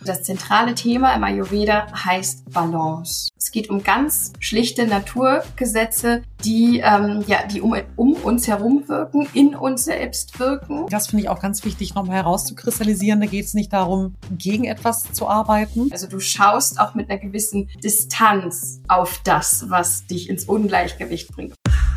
das zentrale Thema im Ayurveda heißt Balance. Es geht um ganz schlichte Naturgesetze, die um uns herum wirken, in uns selbst wirken. Das finde ich auch ganz wichtig, nochmal herauszukristallisieren. Da geht es nicht darum, gegen etwas zu arbeiten. Also du schaust auch mit einer gewissen Distanz auf das, was dich ins Ungleichgewicht bringt.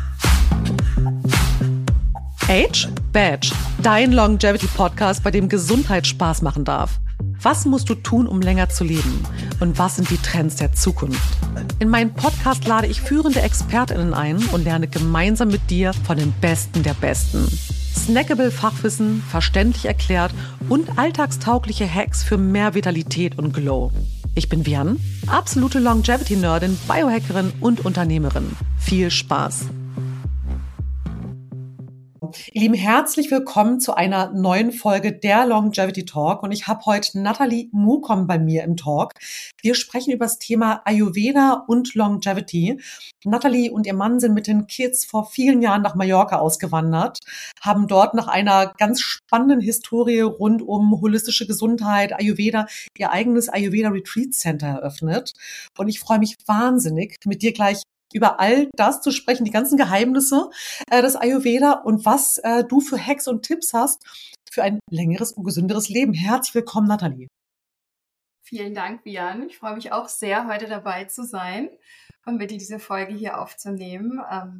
Age Badge, dein Longevity-Podcast, bei dem Gesundheit Spaß machen darf. Was musst du tun, um länger zu leben? Und was sind die Trends der Zukunft? In meinem Podcast lade ich führende ExpertInnen ein und lerne gemeinsam mit dir von den Besten der Besten. Snackable Fachwissen, verständlich erklärt und alltagstaugliche Hacks für mehr Vitalität und Glow. Ich bin Vian, absolute Longevity-Nerdin, Biohackerin und Unternehmerin. Viel Spaß! Ihr Lieben, herzlich willkommen zu einer neuen Folge der Longevity Talk und ich habe heute Nathalie Mukom bei mir im Talk. Wir sprechen über das Thema Ayurveda und Longevity. Nathalie und ihr Mann sind mit den Kids vor vielen Jahren nach Mallorca ausgewandert, haben dort nach einer ganz spannenden Historie rund um holistische Gesundheit, Ayurveda, ihr eigenes Ayurveda Retreat Center eröffnet. Und ich freue mich wahnsinnig, mit dir gleich über all das zu sprechen, die ganzen Geheimnisse des Ayurveda und was du für Hacks und Tipps hast für ein längeres und gesünderes Leben. Herzlich willkommen, Nathalie. Vielen Dank, Vian. Ich freue mich auch sehr, heute dabei zu sein und mit dir diese Folge hier aufzunehmen.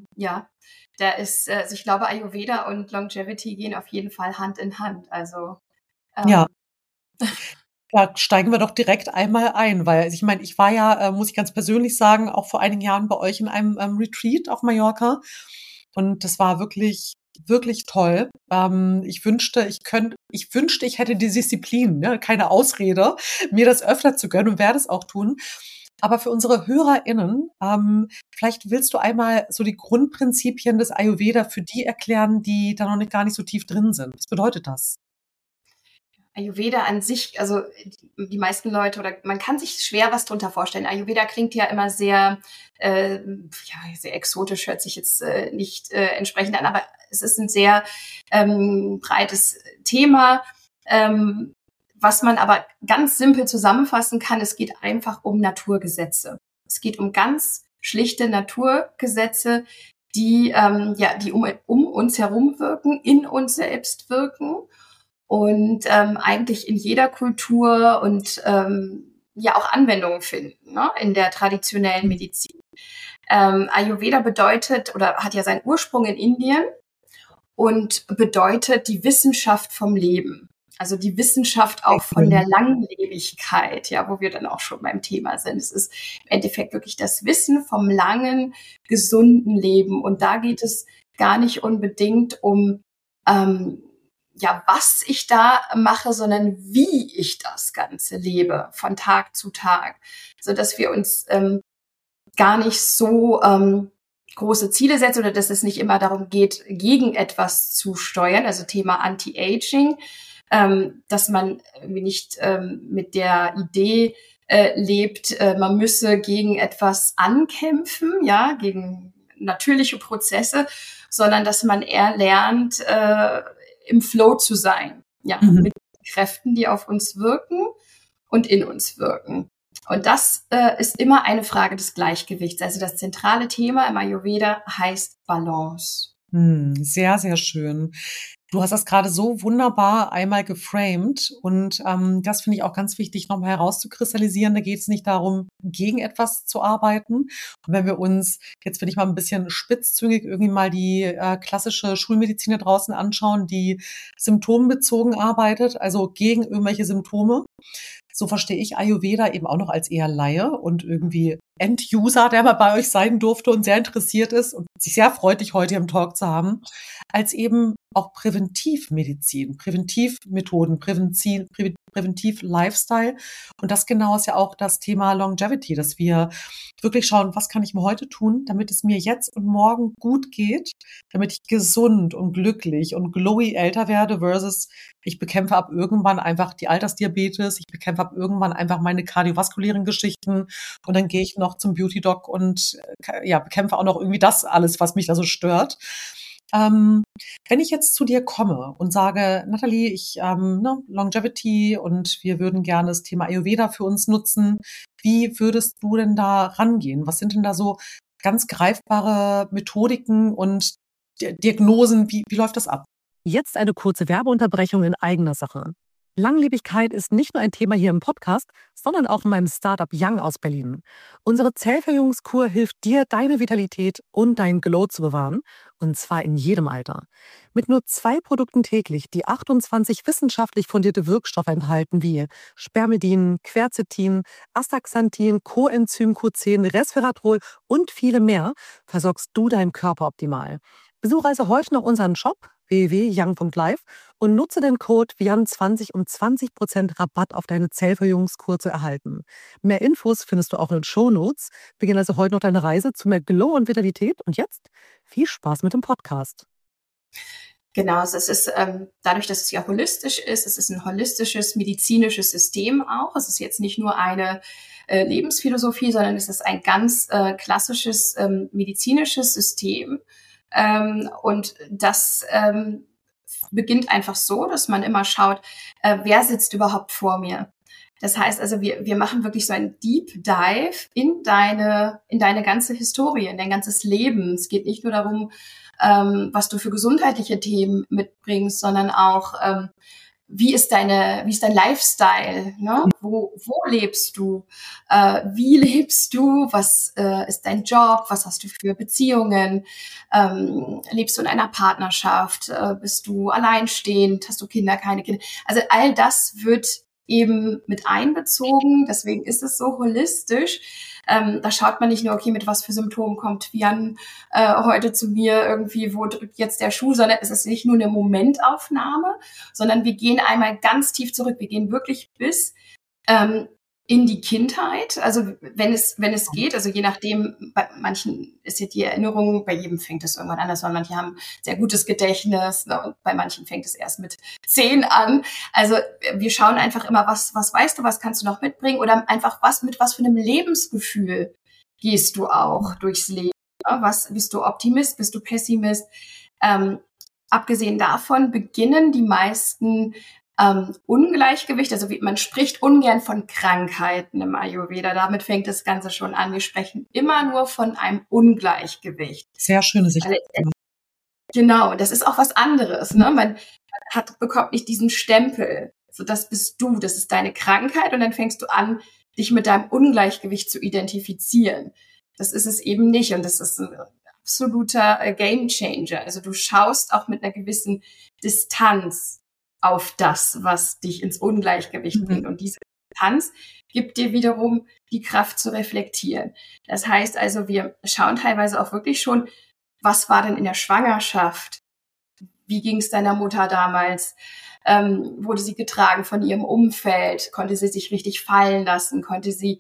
Ich glaube, Ayurveda und Longevity gehen auf jeden Fall Hand in Hand. Also ja. Da steigen wir doch direkt einmal ein, weil ich meine, ich war ja, muss ich ganz persönlich sagen, auch vor einigen Jahren bei euch in einem Retreat auf Mallorca und das war wirklich, wirklich toll. Ich wünschte, ich hätte die Disziplin, ne, keine Ausrede, mir das öfter zu gönnen und werde es auch tun. Aber für unsere HörerInnen, vielleicht willst du einmal so die Grundprinzipien des Ayurveda für die erklären, die da noch gar nicht so tief drin sind. Was bedeutet das? Ayurveda an sich, also die meisten Leute, oder man kann sich schwer was drunter vorstellen. Ayurveda klingt ja immer sehr, sehr exotisch, hört sich jetzt nicht entsprechend an, aber es ist ein sehr breites Thema, was man aber ganz simpel zusammenfassen kann. Es geht einfach um Naturgesetze. Es geht um ganz schlichte Naturgesetze, die um uns herum wirken, in uns selbst wirken. Und eigentlich in jeder Kultur und auch Anwendungen finden, ne, in der traditionellen Medizin. Ayurveda bedeutet oder hat ja seinen Ursprung in Indien und bedeutet die Wissenschaft vom Leben. Also die Wissenschaft auch von der Langlebigkeit, ja, wo wir dann auch schon beim Thema sind. Es ist im Endeffekt wirklich das Wissen vom langen, gesunden Leben. Und da geht es gar nicht unbedingt um was ich da mache, sondern wie ich das Ganze lebe von Tag zu Tag, so dass wir uns gar nicht so große Ziele setzen oder dass es nicht immer darum geht, gegen etwas zu steuern, also Thema Anti-Aging, dass man nicht mit der Idee lebt, man müsse gegen etwas ankämpfen, ja, gegen natürliche Prozesse, sondern dass man eher lernt, im Flow zu sein, ja, mit Kräften, die auf uns wirken und in uns wirken. Und das ist immer eine Frage des Gleichgewichts. Also das zentrale Thema im Ayurveda heißt Balance. Sehr, sehr schön. Du hast das gerade so wunderbar einmal geframed und das finde ich auch ganz wichtig, nochmal herauszukristallisieren. Da geht es nicht darum, gegen etwas zu arbeiten. Und wenn wir uns, jetzt bin ich mal ein bisschen spitzzüngig, irgendwie mal die klassische Schulmedizin da draußen anschauen, die symptombezogen arbeitet, also gegen irgendwelche Symptome. So verstehe ich Ayurveda eben auch noch als eher Laie und irgendwie End-User, der mal bei euch sein durfte und sehr interessiert ist und sich sehr freut, dich heute hier im Talk zu haben, als eben auch Präventivmedizin, Präventivmethoden, Präventiv-Lifestyle. Und das genau ist ja auch das Thema Longevity, dass wir wirklich schauen, was kann ich mir heute tun, damit es mir jetzt und morgen gut geht, damit ich gesund und glücklich und glowy älter werde versus ich bekämpfe ab irgendwann einfach die Altersdiabetes, ich bekämpfe ab irgendwann einfach meine kardiovaskulären Geschichten und dann gehe ich noch zum Beauty-Doc und bekämpfe auch noch irgendwie das alles, was mich da so stört. Wenn ich jetzt zu dir komme und sage, Nathalie, Longevity und wir würden gerne das Thema Ayurveda für uns nutzen, wie würdest du denn da rangehen? Was sind denn da so ganz greifbare Methodiken und Diagnosen? Wie läuft das ab? Jetzt eine kurze Werbeunterbrechung in eigener Sache. Langlebigkeit ist nicht nur ein Thema hier im Podcast, sondern auch in meinem Startup Young aus Berlin. Unsere Zellverjüngungskur hilft dir, deine Vitalität und dein Glow zu bewahren, und zwar in jedem Alter. Mit nur 2 Produkten täglich, die 28 wissenschaftlich fundierte Wirkstoffe enthalten, wie Spermidin, Quercetin, Astaxanthin, Coenzym Q10, Resveratrol und viele mehr, versorgst du deinen Körper optimal. Besuche also heute noch unseren Shop www.young.life und nutze den Code VIAN20, um 20% Rabatt auf deine Zellverjüngungskur zu erhalten. Mehr Infos findest du auch in den Shownotes. Beginn also heute noch deine Reise zu mehr Glow und Vitalität. Und jetzt viel Spaß mit dem Podcast. Genau, es ist dadurch, dass es ja holistisch ist, es ist ein holistisches medizinisches System auch. Es ist jetzt nicht nur eine Lebensphilosophie, sondern es ist ein ganz klassisches medizinisches System. Und das beginnt einfach so, dass man immer schaut, wer sitzt überhaupt vor mir. Das heißt also, wir machen wirklich so einen Deep Dive in deine ganze Historie, in dein ganzes Leben. Es geht nicht nur darum, was du für gesundheitliche Themen mitbringst, sondern auch, wie ist dein Lifestyle, ne? Wo lebst du? Wie lebst du? Was ist dein Job? Was hast du für Beziehungen? Lebst du in einer Partnerschaft? Bist du alleinstehend? Hast du Kinder, keine Kinder? Also all das wird eben mit einbezogen. Deswegen ist es so holistisch. Da schaut man nicht nur, okay, mit was für Symptomen kommt Vian heute zu mir irgendwie, wo drückt jetzt der Schuh, sondern es ist nicht nur eine Momentaufnahme, sondern wir gehen einmal ganz tief zurück. Wir gehen wirklich bis in die Kindheit, also wenn es geht, also je nachdem, bei manchen ist ja die Erinnerung, bei jedem fängt es irgendwann anders an, manche haben sehr gutes Gedächtnis, ne, und bei manchen fängt es erst mit 10 an. Also wir schauen einfach immer, was weißt du, was kannst du noch mitbringen oder einfach mit was für einem Lebensgefühl gehst du auch durchs Leben. Was bist du Optimist, bist du Pessimist? Abgesehen davon beginnen die meisten Ungleichgewicht, also man spricht ungern von Krankheiten im Ayurveda, damit fängt das Ganze schon an. Wir sprechen immer nur von einem Ungleichgewicht. Sehr schöne Sicht. Genau, das ist auch was anderes. Ne? Man bekommt nicht diesen Stempel, so das bist du, das ist deine Krankheit und dann fängst du an, dich mit deinem Ungleichgewicht zu identifizieren. Das ist es eben nicht und das ist ein absoluter Game Changer. Also du schaust auch mit einer gewissen Distanz auf das, was dich ins Ungleichgewicht bringt. Und diese Distanz gibt dir wiederum die Kraft zu reflektieren. Das heißt also, wir schauen teilweise auch wirklich schon, was war denn in der Schwangerschaft? Wie ging es deiner Mutter damals? Wurde sie getragen von ihrem Umfeld? Konnte sie sich richtig fallen lassen? Konnte sie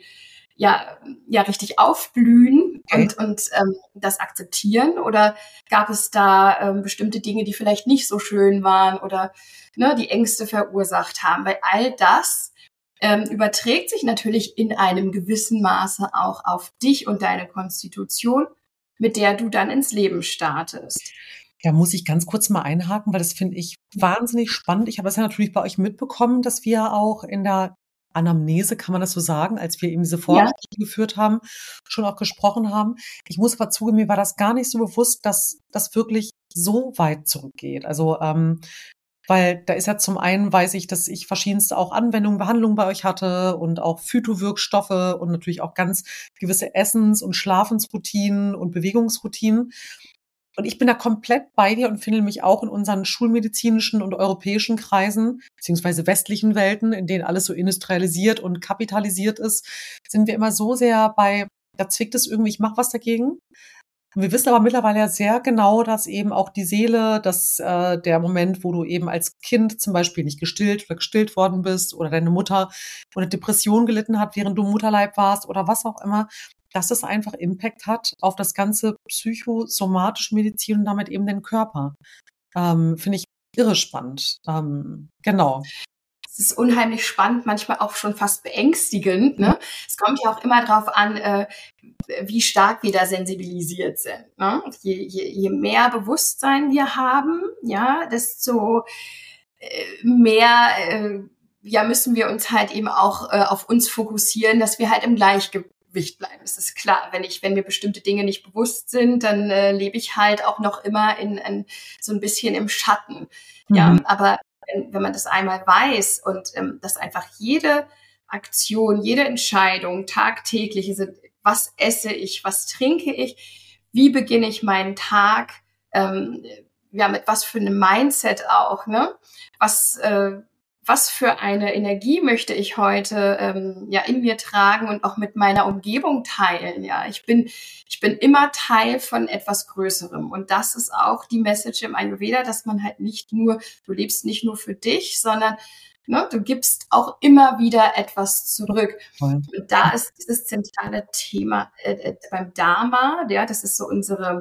ja richtig aufblühen und das akzeptieren? Oder gab es da bestimmte Dinge, die vielleicht nicht so schön waren oder die Ängste verursacht haben? Weil all das überträgt sich natürlich in einem gewissen Maße auch auf dich und deine Konstitution, mit der du dann ins Leben startest. Da muss ich ganz kurz mal einhaken, weil das finde ich wahnsinnig spannend. Ich habe das ja natürlich bei euch mitbekommen, dass wir auch in der Anamnese, kann man das so sagen, als wir eben diese Vorgespräche geführt haben, schon auch gesprochen haben. Ich muss aber zugeben, mir war das gar nicht so bewusst, dass das wirklich so weit zurückgeht. Also, weil da ist ja zum einen, weiß ich, dass ich verschiedenste auch Anwendungen, Behandlungen bei euch hatte und auch Phytowirkstoffe und natürlich auch ganz gewisse Essens- und Schlafensroutinen und Bewegungsroutinen. Und ich bin da komplett bei dir und finde mich auch in unseren schulmedizinischen und europäischen Kreisen, beziehungsweise westlichen Welten, in denen alles so industrialisiert und kapitalisiert ist, sind wir immer so sehr bei, da zwickt es irgendwie, ich mache was dagegen. Und wir wissen aber mittlerweile ja sehr genau, dass eben auch die Seele, dass der Moment, wo du eben als Kind zum Beispiel nicht gestillt oder gestillt worden bist oder deine Mutter oder Depression gelitten hat, während du im Mutterleib warst oder was auch immer, dass das einfach Impact hat auf das ganze psychosomatische Medizin und damit eben den Körper. Finde ich irre spannend. Genau. Es ist unheimlich spannend, manchmal auch schon fast beängstigend. Ne? Es kommt ja auch immer darauf an, wie stark wir da sensibilisiert sind. Ne? Je mehr Bewusstsein wir haben, ja, desto mehr müssen wir uns halt eben auch auf uns fokussieren, dass wir halt im Gleichgewicht bleiben. Das ist klar. Wenn mir bestimmte Dinge nicht bewusst sind, dann lebe ich halt auch noch immer in so ein bisschen im Schatten. Ja, aber wenn man das einmal weiß und dass einfach jede Aktion, jede Entscheidung tagtäglich sind, was esse ich, was trinke ich, wie beginne ich meinen Tag, mit was für einem Mindset auch, ne? Was für eine Energie möchte ich heute in mir tragen und auch mit meiner Umgebung teilen. Ja, ich bin immer Teil von etwas Größerem. Und das ist auch die Message im Ayurveda, dass man halt du lebst nicht nur für dich, sondern du gibst auch immer wieder etwas zurück. Und da ist dieses zentrale Thema beim Dharma, ja, das ist so unser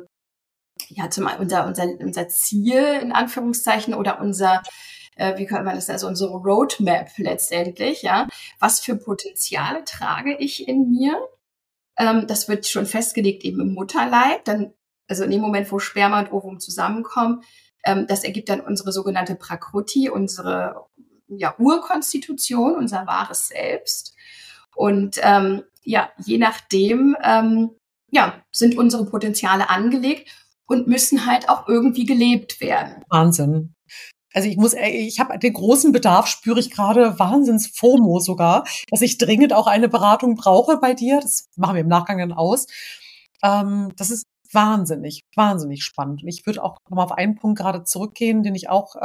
Ziel in Anführungszeichen oder wie kann man das, also unsere Roadmap letztendlich, ja. Was für Potenziale trage ich in mir? Das wird schon festgelegt eben im Mutterleib, also in dem Moment, wo Sperma und Ovum zusammenkommen, das ergibt dann unsere sogenannte Prakruti, unsere Urkonstitution, unser wahres Selbst. Und je nachdem sind unsere Potenziale angelegt und müssen halt auch irgendwie gelebt werden. Wahnsinn. Also ich habe den großen Bedarf, spüre ich gerade, Wahnsinns-FOMO sogar, dass ich dringend auch eine Beratung brauche bei dir. Das machen wir im Nachgang dann aus. Das ist wahnsinnig, wahnsinnig spannend. Und ich würde auch nochmal auf einen Punkt gerade zurückgehen, den ich auch,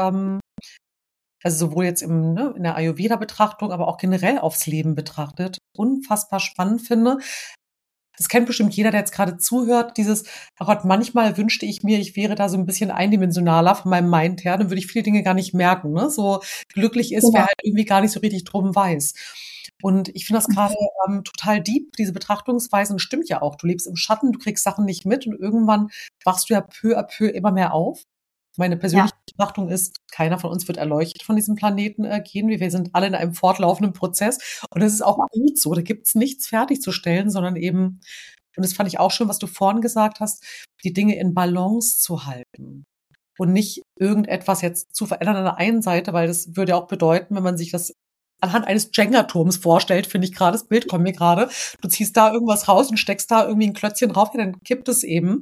also sowohl jetzt in der Ayurveda-Betrachtung, aber auch generell aufs Leben betrachtet, unfassbar spannend finde. Das kennt bestimmt jeder, der jetzt gerade zuhört, oh Gott, manchmal wünschte ich mir, ich wäre da so ein bisschen eindimensionaler von meinem Mind her, dann würde ich viele Dinge gar nicht merken, ne? So glücklich ist, wer halt irgendwie gar nicht so richtig drum weiß. Und ich finde das gerade total deep, diese Betrachtungsweise, und stimmt ja auch. Du lebst im Schatten, du kriegst Sachen nicht mit und irgendwann wachst du ja peu à peu immer mehr auf. Meine persönliche Betrachtung ist, keiner von uns wird erleuchtet von diesem Planeten gehen. Wir sind alle in einem fortlaufenden Prozess. Und das ist auch gut so. Da gibt's nichts fertigzustellen, sondern eben, und das fand ich auch schön, was du vorhin gesagt hast, die Dinge in Balance zu halten. Und nicht irgendetwas jetzt zu verändern an der einen Seite, weil das würde auch bedeuten, wenn man sich das anhand eines Jenga-Turms vorstellt, finde ich gerade, das Bild kommt mir gerade. Du ziehst da irgendwas raus und steckst da irgendwie ein Klötzchen drauf, ja, dann kippt es eben.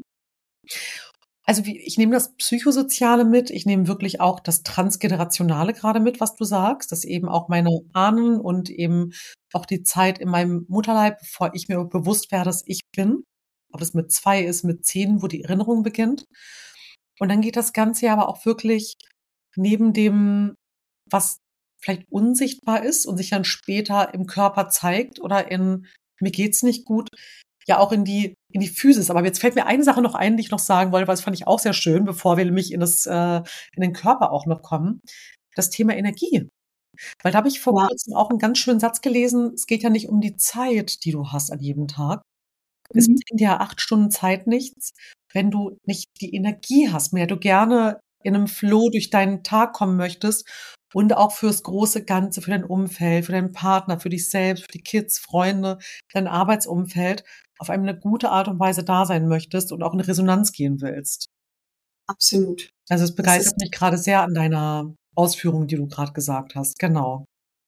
Also ich nehme das Psychosoziale mit, ich nehme wirklich auch das Transgenerationale gerade mit, was du sagst, dass eben auch meine Ahnen und eben auch die Zeit in meinem Mutterleib, bevor ich mir bewusst werde, dass ich bin, ob es mit 2 ist, mit 10, wo die Erinnerung beginnt. Und dann geht das Ganze ja aber auch wirklich neben dem, was vielleicht unsichtbar ist und sich dann später im Körper zeigt oder mir geht's nicht gut, ja auch in die Physis. Aber jetzt fällt mir eine Sache noch ein, die ich noch sagen wollte, weil das fand ich auch sehr schön, bevor wir nämlich in den Körper auch noch kommen. Das Thema Energie. Weil da habe ich vor kurzem auch einen ganz schönen Satz gelesen. Es geht ja nicht um die Zeit, die du hast an jedem Tag. Es bringt ja 8 Stunden Zeit nichts, wenn du nicht die Energie hast, mehr du gerne in einem Flow durch deinen Tag kommen möchtest und auch fürs große Ganze, für dein Umfeld, für deinen Partner, für dich selbst, für die Kids, Freunde, dein Arbeitsumfeld auf eine gute Art und Weise da sein möchtest und auch in Resonanz gehen willst. Absolut. Also es begeistert mich gerade sehr an deiner Ausführung, die du gerade gesagt hast. Genau.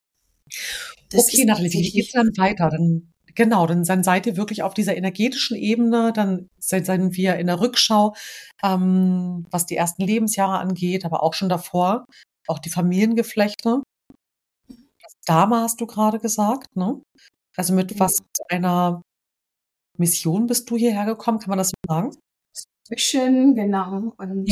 Okay, Nathalie, wie geht's dann weiter? Dann seid ihr wirklich auf dieser energetischen Ebene, dann sind wir in der Rückschau, was die ersten Lebensjahre angeht, aber auch schon davor, auch die Familiengeflechte. Das Dharma hast du gerade gesagt, ne? Also mit was für einer Mission bist du hierher gekommen, kann man das so sagen? Genau. Und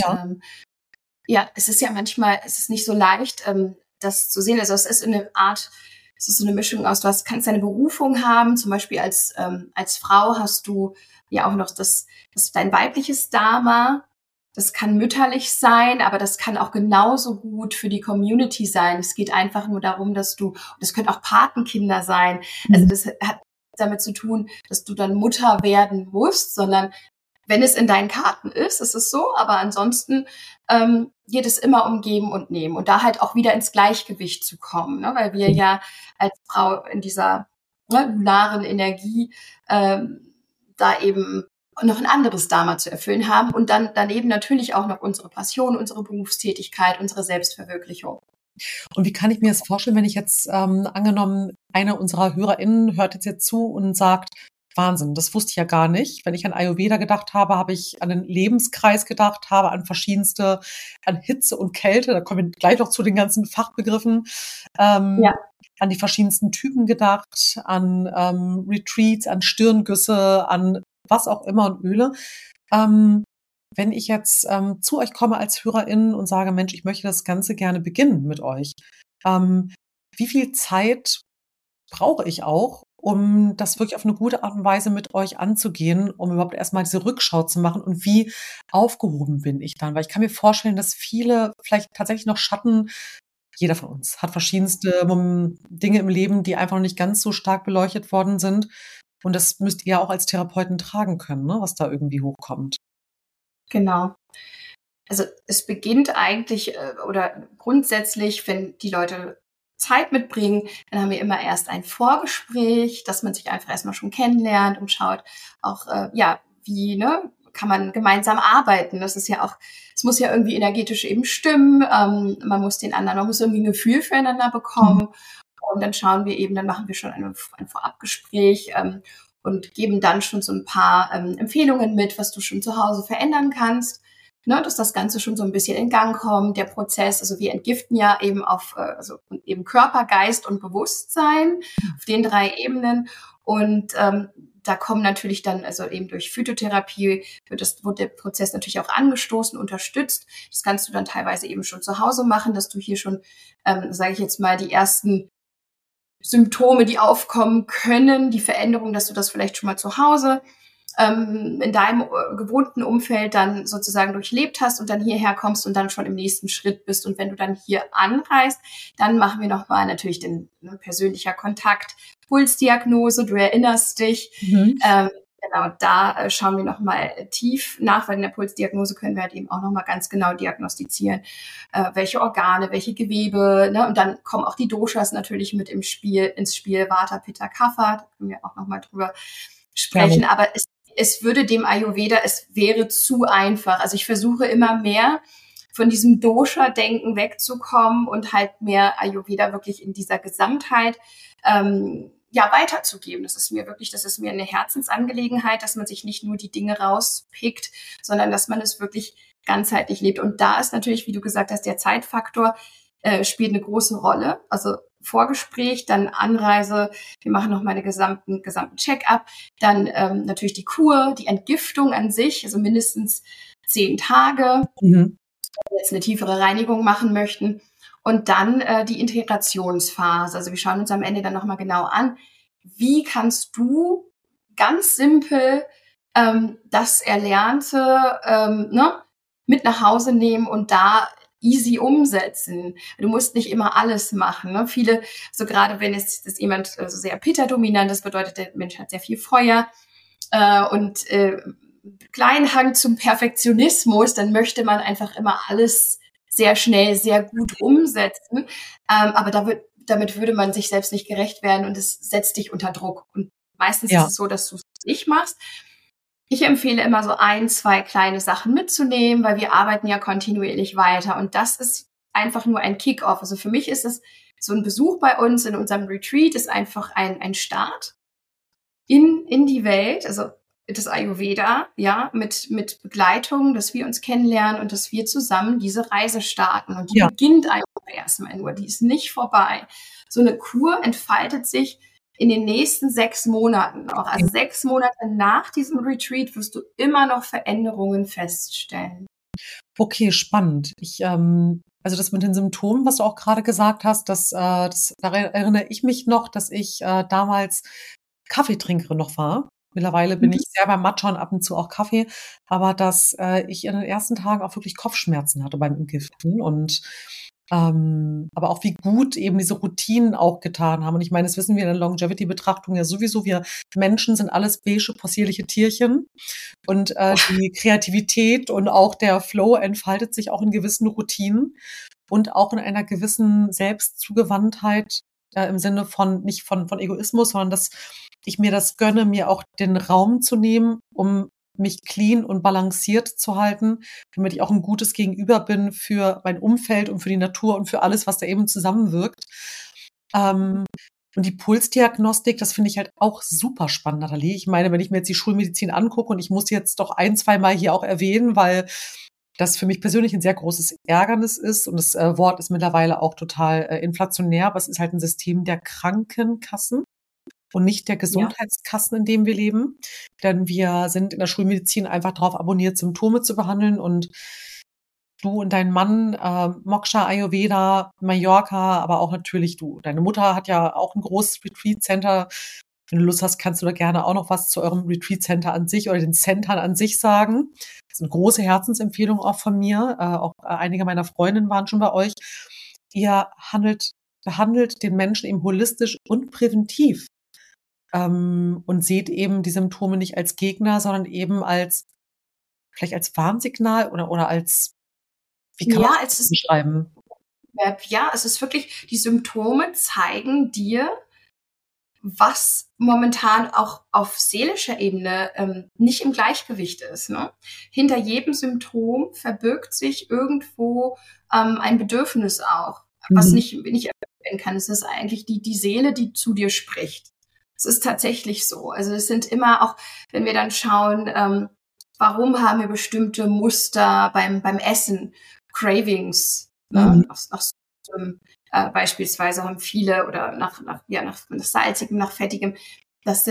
es ist ja manchmal, es ist nicht so leicht, das zu sehen. Also es ist so eine Mischung aus, kannst deine Berufung haben, zum Beispiel als Frau hast du ja auch noch das dein weibliches Dharma. Das kann mütterlich sein, aber das kann auch genauso gut für die Community sein. Es geht einfach nur darum, das können auch Patenkinder sein. Also das hat damit zu tun, dass du dann Mutter werden musst, sondern wenn es in deinen Karten ist es so, aber ansonsten geht es immer um Geben und Nehmen und da halt auch wieder ins Gleichgewicht zu kommen, ne? Weil wir ja als Frau in dieser lunaren Energie da eben noch ein anderes Dharma zu erfüllen haben und dann daneben natürlich auch noch unsere Passion, unsere Berufstätigkeit, unsere Selbstverwirklichung. Und wie kann ich mir das vorstellen, wenn ich jetzt angenommen, eine unserer HörerInnen hört jetzt zu und sagt, Wahnsinn, das wusste ich ja gar nicht. Wenn ich an Ayurveda gedacht habe, habe ich an den Lebenskreis gedacht, habe an verschiedenste, an Hitze und Kälte, da kommen wir gleich noch zu den ganzen Fachbegriffen, an die verschiedensten Typen gedacht, an Retreats, an Stirngüsse, an was auch immer und Öle. Wenn ich jetzt zu euch komme als HörerInnen und sage, Mensch, ich möchte das Ganze gerne beginnen mit euch, wie viel Zeit brauche ich auch, um das wirklich auf eine gute Art und Weise mit euch anzugehen, um überhaupt erstmal diese Rückschau zu machen und wie aufgehoben bin ich dann? Weil ich kann mir vorstellen, dass viele vielleicht tatsächlich noch Schatten, jeder von uns hat verschiedenste Dinge im Leben, die einfach noch nicht ganz so stark beleuchtet worden sind. Und das müsst ihr auch als Therapeuten tragen können, ne, was da irgendwie hochkommt. Genau. Also es beginnt eigentlich oder grundsätzlich, wenn die Leute Zeit mitbringen, dann haben wir immer erst ein Vorgespräch, dass man sich einfach erstmal schon kennenlernt und schaut auch, wie, ne, kann man gemeinsam arbeiten. Das ist ja auch, es muss ja irgendwie energetisch eben stimmen. Man muss irgendwie ein Gefühl füreinander bekommen. Und dann schauen wir eben, dann machen wir schon ein Vorabgespräch und geben dann schon so ein paar Empfehlungen mit, was du schon zu Hause verändern kannst. Ne, dass das Ganze schon so ein bisschen in Gang kommt, der Prozess. Also wir entgiften ja eben eben Körper, Geist und Bewusstsein auf den 3 Ebenen. Und da kommen natürlich dann, also eben durch Phytotherapie wird der Prozess natürlich auch angestoßen, unterstützt. Das kannst du dann teilweise eben schon zu Hause machen, dass du hier schon, sage ich jetzt mal, die ersten Symptome, die aufkommen können, die Veränderung, dass du das vielleicht schon mal zu Hause in deinem gewohnten Umfeld dann sozusagen durchlebt hast und dann hierher kommst und dann schon im nächsten Schritt bist. Und wenn du dann hier anreist, dann machen wir nochmal natürlich den persönlicher Kontakt, Pulsdiagnose, du erinnerst dich. Genau, da schauen wir nochmal tief nach, weil in der Pulsdiagnose können wir halt eben auch nochmal ganz genau diagnostizieren, welche Organe, welche Gewebe, ne? Und dann kommen auch die Doshas natürlich mit ins Spiel, Vata, Pitta, Kapha, da können wir auch nochmal drüber sprechen, aber es würde dem Ayurveda, es wäre zu einfach. Also ich versuche immer mehr von diesem Dosha-Denken wegzukommen und halt mehr Ayurveda wirklich in dieser Gesamtheit weiterzugeben. Das ist mir eine Herzensangelegenheit, dass man sich nicht nur die Dinge rauspickt, sondern dass man es wirklich ganzheitlich lebt. Und da ist natürlich, wie du gesagt hast, der Zeitfaktor spielt eine große Rolle. Also Vorgespräch, dann Anreise, wir machen nochmal einen gesamten Check-up, dann natürlich die Kur, die Entgiftung an sich, also mindestens 10 Tage, wenn wir jetzt eine tiefere Reinigung machen möchten. Und dann die Integrationsphase. Also wir schauen uns am Ende dann nochmal genau an, wie kannst du ganz simpel das Erlernte mit nach Hause nehmen und da easy umsetzen. Du musst nicht immer alles machen. Ne? Viele, so gerade wenn es ist jemand so sehr Pitta-dominant, das bedeutet, der Mensch hat sehr viel Feuer und kleinen Hang zum Perfektionismus, dann möchte man einfach immer alles sehr schnell, sehr gut umsetzen. Aber damit würde man sich selbst nicht gerecht werden und es setzt dich unter Druck. Und meistens ist es so, dass du es nicht machst. Ich empfehle immer so 1, 2 kleine Sachen mitzunehmen, weil wir arbeiten ja kontinuierlich weiter. Und das ist einfach nur ein Kick-off. Also für mich ist es so ein Besuch bei uns in unserem Retreat ist einfach ein Start in die Welt, also das Ayurveda, ja, mit Begleitung, dass wir uns kennenlernen und dass wir zusammen diese Reise starten. Und die beginnt einfach erstmal nur, die ist nicht vorbei. So eine Kur entfaltet sich in den nächsten 6 Monaten noch. Also 6 Monate nach diesem Retreat wirst du immer noch Veränderungen feststellen. Okay, spannend. Also das mit den Symptomen, was du auch gerade gesagt hast, daran erinnere ich mich noch, dass ich damals Kaffeetrinkerin noch war. Mittlerweile bin ich sehr beim Matcha und ab und zu auch Kaffee, aber dass ich in den ersten Tagen auch wirklich Kopfschmerzen hatte beim Entgiften und aber auch wie gut eben diese Routinen auch getan haben. Und ich meine, das wissen wir in der Longevity-Betrachtung ja sowieso, wir Menschen sind alles beige, possierliche Tierchen und die Kreativität und auch der Flow entfaltet sich auch in gewissen Routinen und auch in einer gewissen Selbstzugewandtheit im Sinne von, nicht von Egoismus, sondern dass ich mir das gönne, mir auch den Raum zu nehmen, um mich clean und balanciert zu halten, damit ich auch ein gutes Gegenüber bin für mein Umfeld und für die Natur und für alles, was da eben zusammenwirkt. Und die Pulsdiagnostik, das finde ich halt auch super spannend, Nathalie. Ich meine, wenn ich mir jetzt die Schulmedizin angucke, und ich muss jetzt doch 1-2 Mal hier auch erwähnen, weil das für mich persönlich ein sehr großes Ärgernis ist, und das Wort ist mittlerweile auch total inflationär, aber es ist halt ein System der Krankenkassen und nicht der Gesundheitskassen, in dem wir leben. Denn wir sind in der Schulmedizin einfach darauf abonniert, Symptome zu behandeln, und du und dein Mann, Moksha, Ayurveda, Mallorca, aber auch natürlich du. Deine Mutter hat ja auch ein großes Retreat-Center. Wenn du Lust hast, kannst du da gerne auch noch was zu eurem Retreat-Center an sich oder den Centern an sich sagen. Das ist eine große Herzensempfehlung auch von mir. Auch einige meiner Freundinnen waren schon bei euch. Ihr behandelt den Menschen eben holistisch und präventiv. Und seht eben die Symptome nicht als Gegner, sondern eben vielleicht als Warnsignal oder als, wie kann man das beschreiben? Ja, es ist wirklich, die Symptome zeigen dir, was momentan auch auf seelischer Ebene nicht im Gleichgewicht ist. Ne? Hinter jedem Symptom verbirgt sich irgendwo ein Bedürfnis auch, was nicht erfüllt werden kann. Es ist eigentlich die Seele, die zu dir spricht. Es ist tatsächlich so. Also es sind immer auch, wenn wir dann schauen, warum haben wir bestimmte Muster beim Essen, Cravings, ne? Beispielsweise haben viele, oder nach salzigem, nach fettigem. Das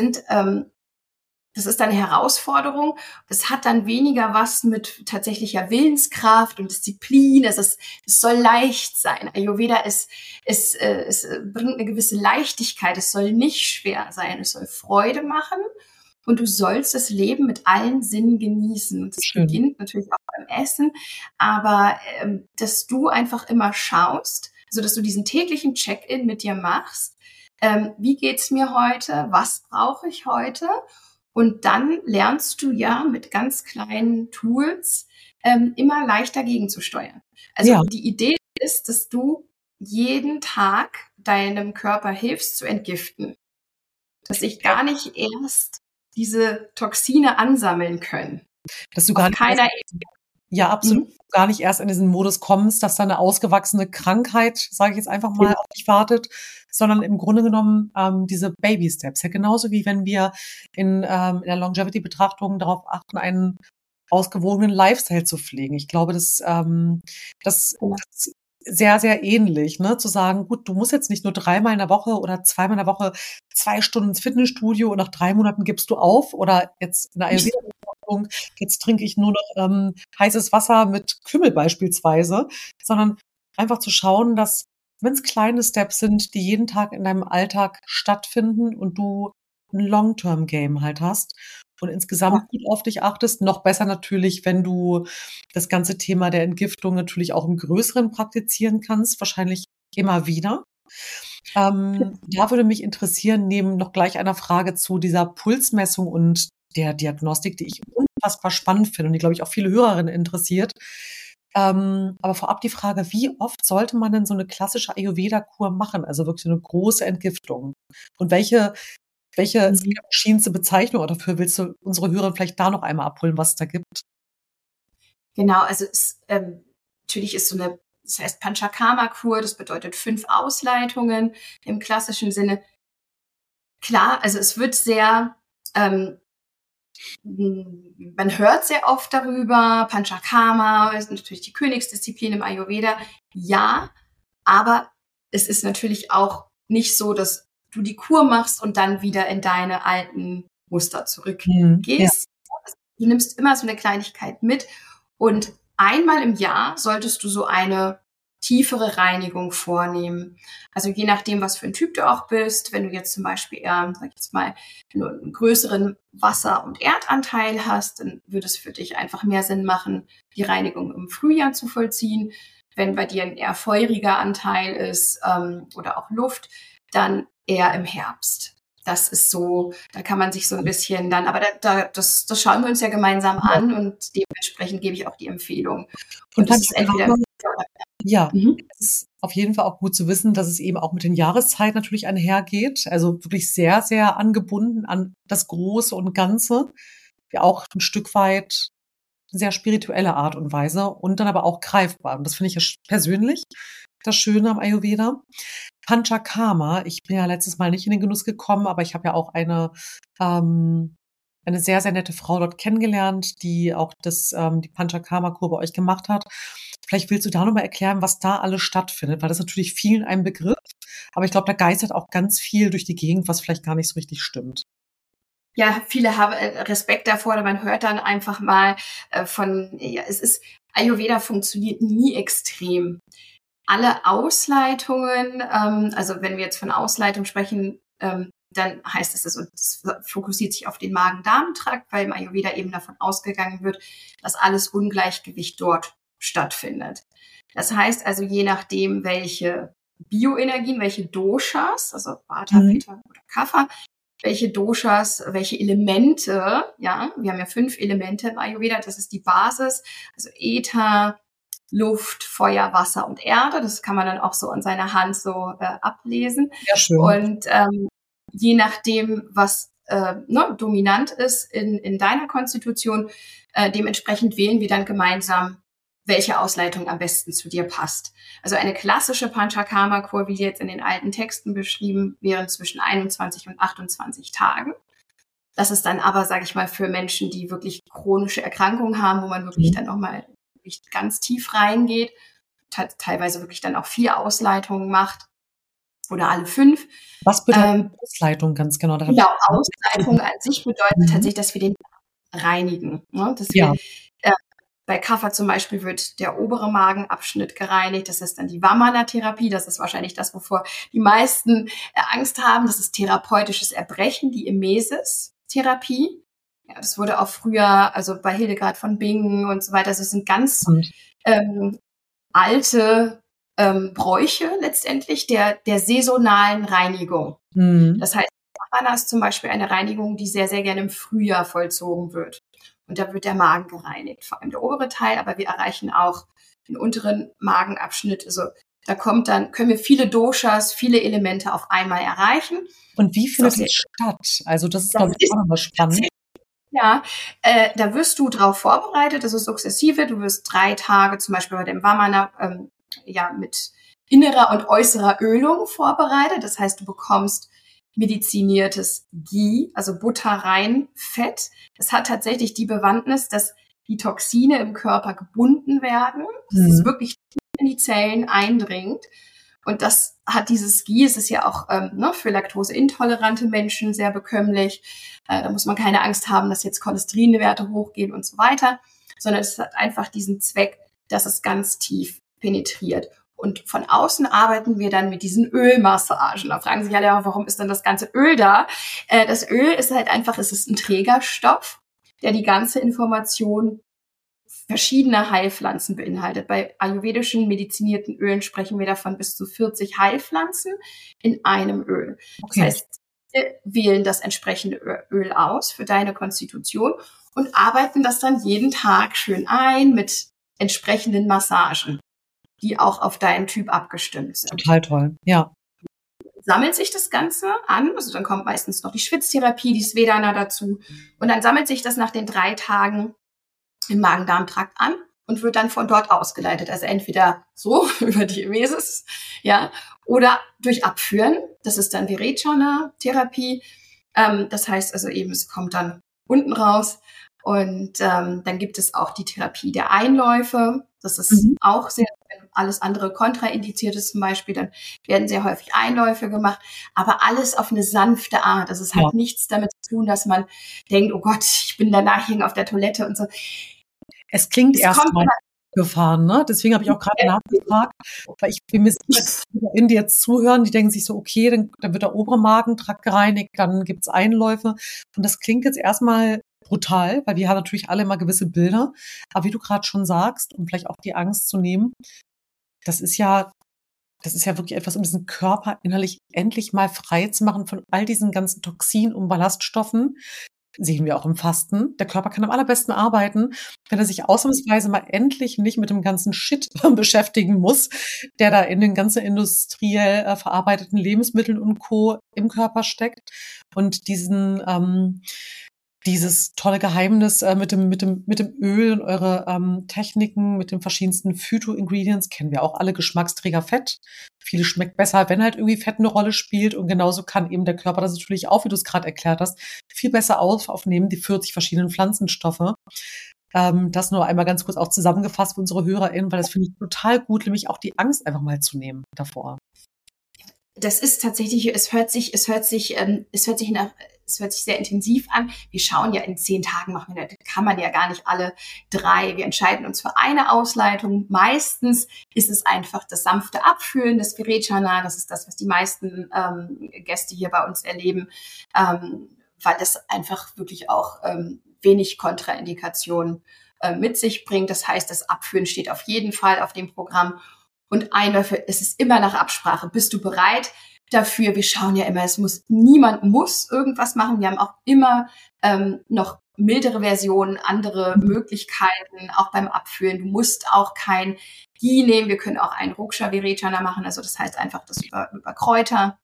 ist eine Herausforderung. Das hat dann weniger was mit tatsächlicher Willenskraft und Disziplin. Es soll leicht sein. Ayurveda es bringt eine gewisse Leichtigkeit. Es soll nicht schwer sein. Es soll Freude machen. Und du sollst das Leben mit allen Sinnen genießen. Und das beginnt natürlich auch beim Essen. Aber dass du einfach immer schaust, also dass du diesen täglichen Check-in mit dir machst. Wie geht's mir heute? Was brauche ich heute? Und dann lernst du ja mit ganz kleinen Tools immer leichter gegenzusteuern. Also die Idee ist, dass du jeden Tag deinem Körper hilfst zu entgiften. Dass sich gar nicht erst diese Toxine ansammeln können. Dass du gar nicht erst in diesen Modus kommst, dass da eine ausgewachsene Krankheit, sage ich jetzt einfach mal, auf dich wartet, sondern im Grunde genommen diese Baby-Steps. Ja, genauso wie wenn wir in der Longevity-Betrachtung darauf achten, einen ausgewogenen Lifestyle zu pflegen. Ich glaube, das ist sehr, sehr ähnlich, ne? Zu sagen, gut, du musst jetzt nicht nur 3-mal in der Woche oder 2-mal in der Woche 2 Stunden ins Fitnessstudio und nach 3 Monaten gibst du auf, oder jetzt in der Ayurveda-Betrachtung, jetzt trinke ich nur noch heißes Wasser mit Kümmel beispielsweise, sondern einfach zu schauen, dass, wenn es kleine Steps sind, die jeden Tag in deinem Alltag stattfinden und du ein Long-Term-Game halt hast und insgesamt gut auf dich achtest. Noch besser natürlich, wenn du das ganze Thema der Entgiftung natürlich auch im Größeren praktizieren kannst, wahrscheinlich immer wieder. Da würde mich interessieren, neben noch gleich einer Frage zu dieser Pulsmessung und der Diagnostik, die ich unfassbar spannend finde und die, glaube ich, auch viele Hörerinnen interessiert. Aber vorab die Frage, wie oft sollte man denn so eine klassische Ayurveda-Kur machen? Also wirklich so eine große Entgiftung. Und welche verschiedenste Bezeichnung dafür willst du unsere Hörer vielleicht da noch einmal abholen, was es da gibt? Genau, also natürlich ist das heißt Panchakarma-Kur, das bedeutet 5 Ausleitungen im klassischen Sinne. Klar, also es wird sehr, man hört sehr oft darüber, Panchakarma ist natürlich die Königsdisziplin im Ayurveda. Ja, aber es ist natürlich auch nicht so, dass du die Kur machst und dann wieder in deine alten Muster zurückgehst. Du nimmst immer so eine Kleinigkeit mit, und einmal im Jahr solltest du so eine tiefere Reinigung vornehmen. Also je nachdem, was für ein Typ du auch bist, wenn du jetzt zum Beispiel wenn du einen größeren Wasser- und Erdanteil hast, dann würde es für dich einfach mehr Sinn machen, die Reinigung im Frühjahr zu vollziehen. Wenn bei dir ein eher feuriger Anteil ist oder auch Luft, dann eher im Herbst. Das ist so, da kann man sich so ein bisschen dann, aber das schauen wir uns ja gemeinsam an, und dementsprechend gebe ich auch die Empfehlung. Und das ist entweder Ja, es ist auf jeden Fall auch gut zu wissen, dass es eben auch mit den Jahreszeiten natürlich einhergeht. Also wirklich sehr, sehr angebunden an das Große und Ganze. Ja, auch ein Stück weit sehr spirituelle Art und Weise und dann aber auch greifbar. Und das finde ich ja persönlich das Schöne am Ayurveda. Panchakarma, ich bin ja letztes Mal nicht in den Genuss gekommen, aber ich habe ja auch eine sehr, sehr nette Frau dort kennengelernt, die auch die Panchakarma-Kur bei euch gemacht hat. Vielleicht willst du da nochmal erklären, was da alles stattfindet, weil das ist natürlich vielen ein Begriff, aber ich glaube, da geistert auch ganz viel durch die Gegend, was vielleicht gar nicht so richtig stimmt. Ja, viele haben Respekt davor, oder man hört dann einfach mal Ayurveda funktioniert nie extrem. Alle Ausleitungen, also wenn wir jetzt von Ausleitung sprechen, dann heißt es, und es fokussiert sich auf den Magen-Darm-Trakt, weil im Ayurveda eben davon ausgegangen wird, dass alles Ungleichgewicht dort stattfindet. Das heißt also, je nachdem, welche Bioenergien, welche Doshas, also Vata, Pitta oder Kapha, welche Doshas, welche Elemente, ja, wir haben ja 5 Elemente im Ayurveda, das ist die Basis, also Äther, Luft, Feuer, Wasser und Erde, das kann man dann auch so an seiner Hand so ablesen. Ja, schön. Und je nachdem, was dominant ist in deiner Konstitution, dementsprechend wählen wir dann gemeinsam, welche Ausleitung am besten zu dir passt. Also eine klassische Panchakarma-Kur, wie jetzt in den alten Texten beschrieben, wären zwischen 21 und 28 Tagen. Das ist dann aber, sage ich mal, für Menschen, die wirklich chronische Erkrankungen haben, wo man wirklich dann nochmal ganz tief reingeht, teilweise wirklich dann auch 4 Ausleitungen macht oder alle 5. Was bedeutet Ausleitung ganz genau? Genau, Ausleitung an sich bedeutet tatsächlich, dass wir den reinigen. Ne? Dass wir bei Kapha zum Beispiel wird der obere Magenabschnitt gereinigt. Das ist dann die Vamana-Therapie. Das ist wahrscheinlich das, wovor die meisten Angst haben. Das ist therapeutisches Erbrechen, die Emesis-Therapie. Ja, das wurde auch früher, also bei Hildegard von Bingen und so weiter. Das sind ganz alte Bräuche letztendlich der saisonalen Reinigung. Das heißt, Vamana ist zum Beispiel eine Reinigung, die sehr, sehr gerne im Frühjahr vollzogen wird. Und da wird der Magen gereinigt, vor allem der obere Teil, aber wir erreichen auch den unteren Magenabschnitt. Also da können wir viele Doshas, viele Elemente auf einmal erreichen. Und wie findet das statt? Also das ist, glaube ich, auch nochmal spannend. Ja, da wirst du drauf vorbereitet, das ist sukzessive. Du wirst 3 Tage zum Beispiel bei dem Vamana mit innerer und äußerer Ölung vorbereitet. Das heißt, du bekommst mediziniertes Ghee, also Butterreinfett. Das hat tatsächlich die Bewandtnis, dass die Toxine im Körper gebunden werden, dass es wirklich in die Zellen eindringt. Und das hat dieses Ghee, es ist ja auch für laktoseintolerante Menschen sehr bekömmlich. Da muss man keine Angst haben, dass jetzt Cholesterinwerte hochgehen und so weiter, sondern es hat einfach diesen Zweck, dass es ganz tief penetriert. Und von außen arbeiten wir dann mit diesen Ölmassagen. Da fragen sich alle, ja, warum ist denn das ganze Öl da? Das Öl ist halt einfach, es ist ein Trägerstoff, der die ganze Information verschiedener Heilpflanzen beinhaltet. Bei ayurvedischen medizinierten Ölen sprechen wir davon bis zu 40 Heilpflanzen in einem Öl. Okay. Das heißt, wir wählen das entsprechende Öl aus für deine Konstitution und arbeiten das dann jeden Tag schön ein mit entsprechenden Massagen, die auch auf deinen Typ abgestimmt sind. Total toll, ja. Sammelt sich das Ganze an, also dann kommt meistens noch die Schwitztherapie, die Svedana dazu und dann sammelt sich das nach den 3 Tagen im Magen-Darm-Trakt an und wird dann von dort ausgeleitet. Also entweder so über die Emesis, ja, oder durch Abführen. Das ist dann Virecana-Therapie. Das heißt also eben, es kommt dann unten raus. Und dann gibt es auch die Therapie der Einläufe. Das ist auch sehr, wenn alles andere kontraindiziert ist zum Beispiel, dann werden sehr häufig Einläufe gemacht. Aber alles auf eine sanfte Art. Also es hat nichts damit zu tun, dass man denkt, oh Gott, ich bin danach hier auf der Toilette und so. Es klingt erstmal gefahren, ne? Deswegen habe ich auch gerade nachgefragt, weil ich bin mir sicher, die jetzt zuhören, die denken sich so, okay, dann wird der obere Magentrakt gereinigt, dann gibt's Einläufe. Und das klingt jetzt erstmal brutal, weil wir haben natürlich alle immer gewisse Bilder. Aber wie du gerade schon sagst, um vielleicht auch die Angst zu nehmen, das ist ja wirklich etwas, um diesen Körper innerlich endlich mal frei zu machen von all diesen ganzen Toxinen und Ballaststoffen, sehen wir auch im Fasten. Der Körper kann am allerbesten arbeiten, wenn er sich ausnahmsweise mal endlich nicht mit dem ganzen Shit beschäftigen muss, der da in den ganzen industriell verarbeiteten Lebensmitteln und Co. im Körper steckt. Und dieses tolle Geheimnis mit dem Öl und eure Techniken mit den verschiedensten Phyto-Ingredients kennen wir auch alle. Geschmacksträger Fett. Viele schmeckt besser, wenn halt irgendwie Fett eine Rolle spielt. Und genauso kann eben der Körper das natürlich auch, wie du es gerade erklärt hast, viel besser aufnehmen, die 40 verschiedenen Pflanzenstoffe. Das nur einmal ganz kurz auch zusammengefasst für unsere HörerInnen, weil das finde ich total gut, nämlich auch die Angst einfach mal zu nehmen davor. Das ist tatsächlich, es hört sich sehr intensiv an. Wir schauen ja in 10 Tagen, kann man ja gar nicht alle 3. Wir entscheiden uns für eine Ausleitung. Meistens ist es einfach das sanfte Abführen, das Virechana. Das ist das, was die meisten Gäste hier bei uns erleben, weil das einfach wirklich auch wenig Kontraindikationen mit sich bringt. Das heißt, das Abführen steht auf jeden Fall auf dem Programm. Und ein Löffel, es ist immer nach Absprache. Bist du bereit dafür? Wir schauen ja immer, niemand muss irgendwas machen. Wir haben auch immer noch mildere Versionen, andere Möglichkeiten, auch beim Abführen. Du musst auch kein Ghee nehmen. Wir können auch einen Ruksha Virechana machen. Also das heißt einfach das über Kräuter,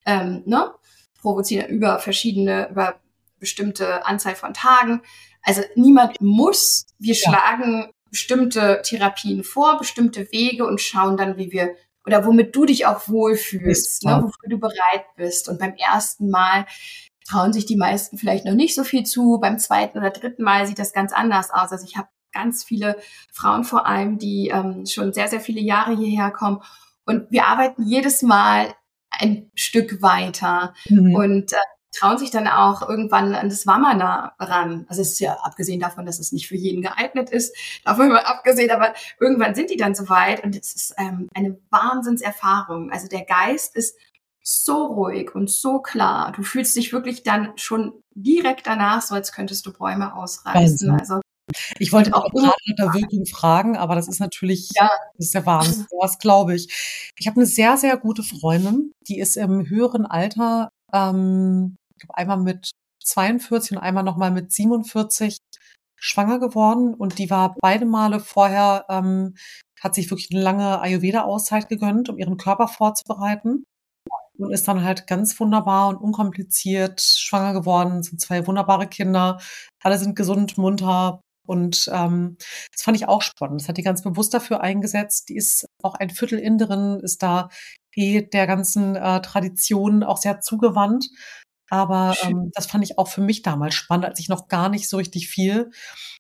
provozieren über bestimmte Anzahl von Tagen. Also niemand muss. Wir schlagen bestimmte Therapien vor, bestimmte Wege und schauen dann, womit du dich auch wohlfühlst, wofür du bereit bist. Und beim ersten Mal trauen sich die meisten vielleicht noch nicht so viel zu. Beim 2. oder 3. Mal sieht das ganz anders aus. Also ich habe ganz viele Frauen vor allem, die schon sehr, sehr viele Jahre hierher kommen. Und wir arbeiten jedes Mal ein Stück weiter und trauen sich dann auch irgendwann an das Vamana ran. Also es ist ja abgesehen davon, dass es nicht für jeden geeignet ist, davon mal abgesehen, aber irgendwann sind die dann soweit und es ist eine Wahnsinnserfahrung. Also der Geist ist so ruhig und so klar. Du fühlst dich wirklich dann schon direkt danach so, als könntest du Bäume ausreißen. Also ich wollte auch gerade nach der Wirkung fragen, aber das ist natürlich, das ist der Wahnsinn, das glaube ich. Ich habe eine sehr, sehr gute Freundin, die ist im höheren Alter, ich glaube einmal mit 42 und einmal nochmal mit 47 schwanger geworden und die war beide Male vorher, hat sich wirklich eine lange Ayurveda-Auszeit gegönnt, um ihren Körper vorzubereiten und ist dann halt ganz wunderbar und unkompliziert schwanger geworden, sind 2 wunderbare Kinder, alle sind gesund, munter. Und das fand ich auch spannend. Das hat die ganz bewusst dafür eingesetzt. Die ist auch ein Viertel Inderin, ist da der ganzen Tradition auch sehr zugewandt. Aber das fand ich auch für mich damals spannend, als ich noch gar nicht so richtig viel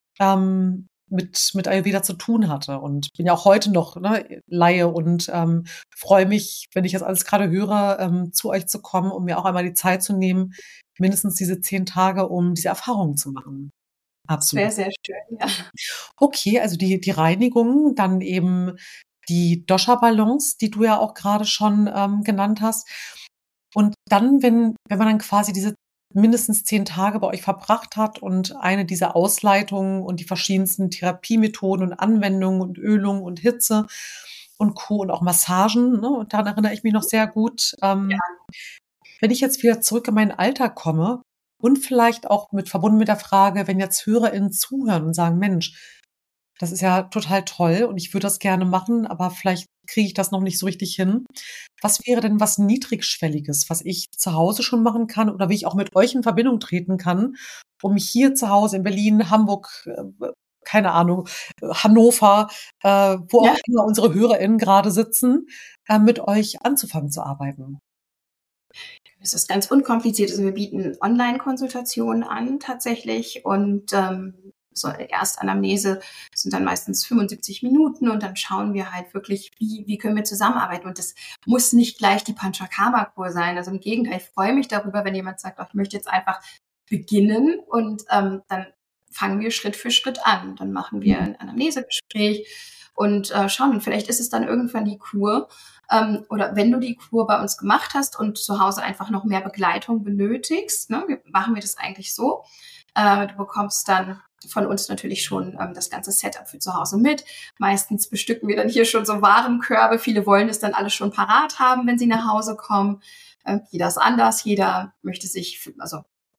mit Ayurveda zu tun hatte. Und bin ja auch heute noch Laie und freue mich, wenn ich das alles gerade höre, zu euch zu kommen, um mir auch einmal die Zeit zu nehmen, mindestens diese 10 Tage, um diese Erfahrungen zu machen. Absolut. Sehr, sehr schön, ja. Okay, also die Reinigung, dann eben die Dosha-Balance, die du ja auch gerade schon genannt hast. Und dann, wenn man dann quasi diese mindestens 10 Tage bei euch verbracht hat und eine dieser Ausleitungen und die verschiedensten Therapiemethoden und Anwendungen und Ölung und Hitze und Co. und auch Massagen, und daran erinnere ich mich noch sehr gut. Wenn ich jetzt wieder zurück in meinen Alltag komme, und vielleicht auch verbunden mit der Frage, wenn jetzt HörerInnen zuhören und sagen, Mensch, das ist ja total toll und ich würde das gerne machen, aber vielleicht kriege ich das noch nicht so richtig hin. Was wäre denn was Niedrigschwelliges, was ich zu Hause schon machen kann oder wie ich auch mit euch in Verbindung treten kann, um mich hier zu Hause in Berlin, Hamburg, keine Ahnung, Hannover, wo auch immer unsere HörerInnen gerade sitzen, mit euch anzufangen zu arbeiten? Es ist ganz unkompliziert. Also wir bieten Online-Konsultationen an tatsächlich und so Erstanamnese sind dann meistens 75 Minuten und dann schauen wir halt wirklich, wie können wir zusammenarbeiten. Und das muss nicht gleich die Panchakarma-Kur sein. Also im Gegenteil, ich freue mich darüber, wenn jemand sagt, ich möchte jetzt einfach beginnen und dann fangen wir Schritt für Schritt an. Dann machen wir ein Anamnesegespräch und schauen, und vielleicht ist es dann irgendwann die Kur. Oder wenn du die Kur bei uns gemacht hast und zu Hause einfach noch mehr Begleitung benötigst, machen wir das eigentlich so. Du bekommst dann von uns natürlich schon das ganze Setup für zu Hause mit. Meistens bestücken wir dann hier schon so Warenkörbe. Viele wollen es dann alles schon parat haben, wenn sie nach Hause kommen. Jeder ist anders. Jeder möchte sich,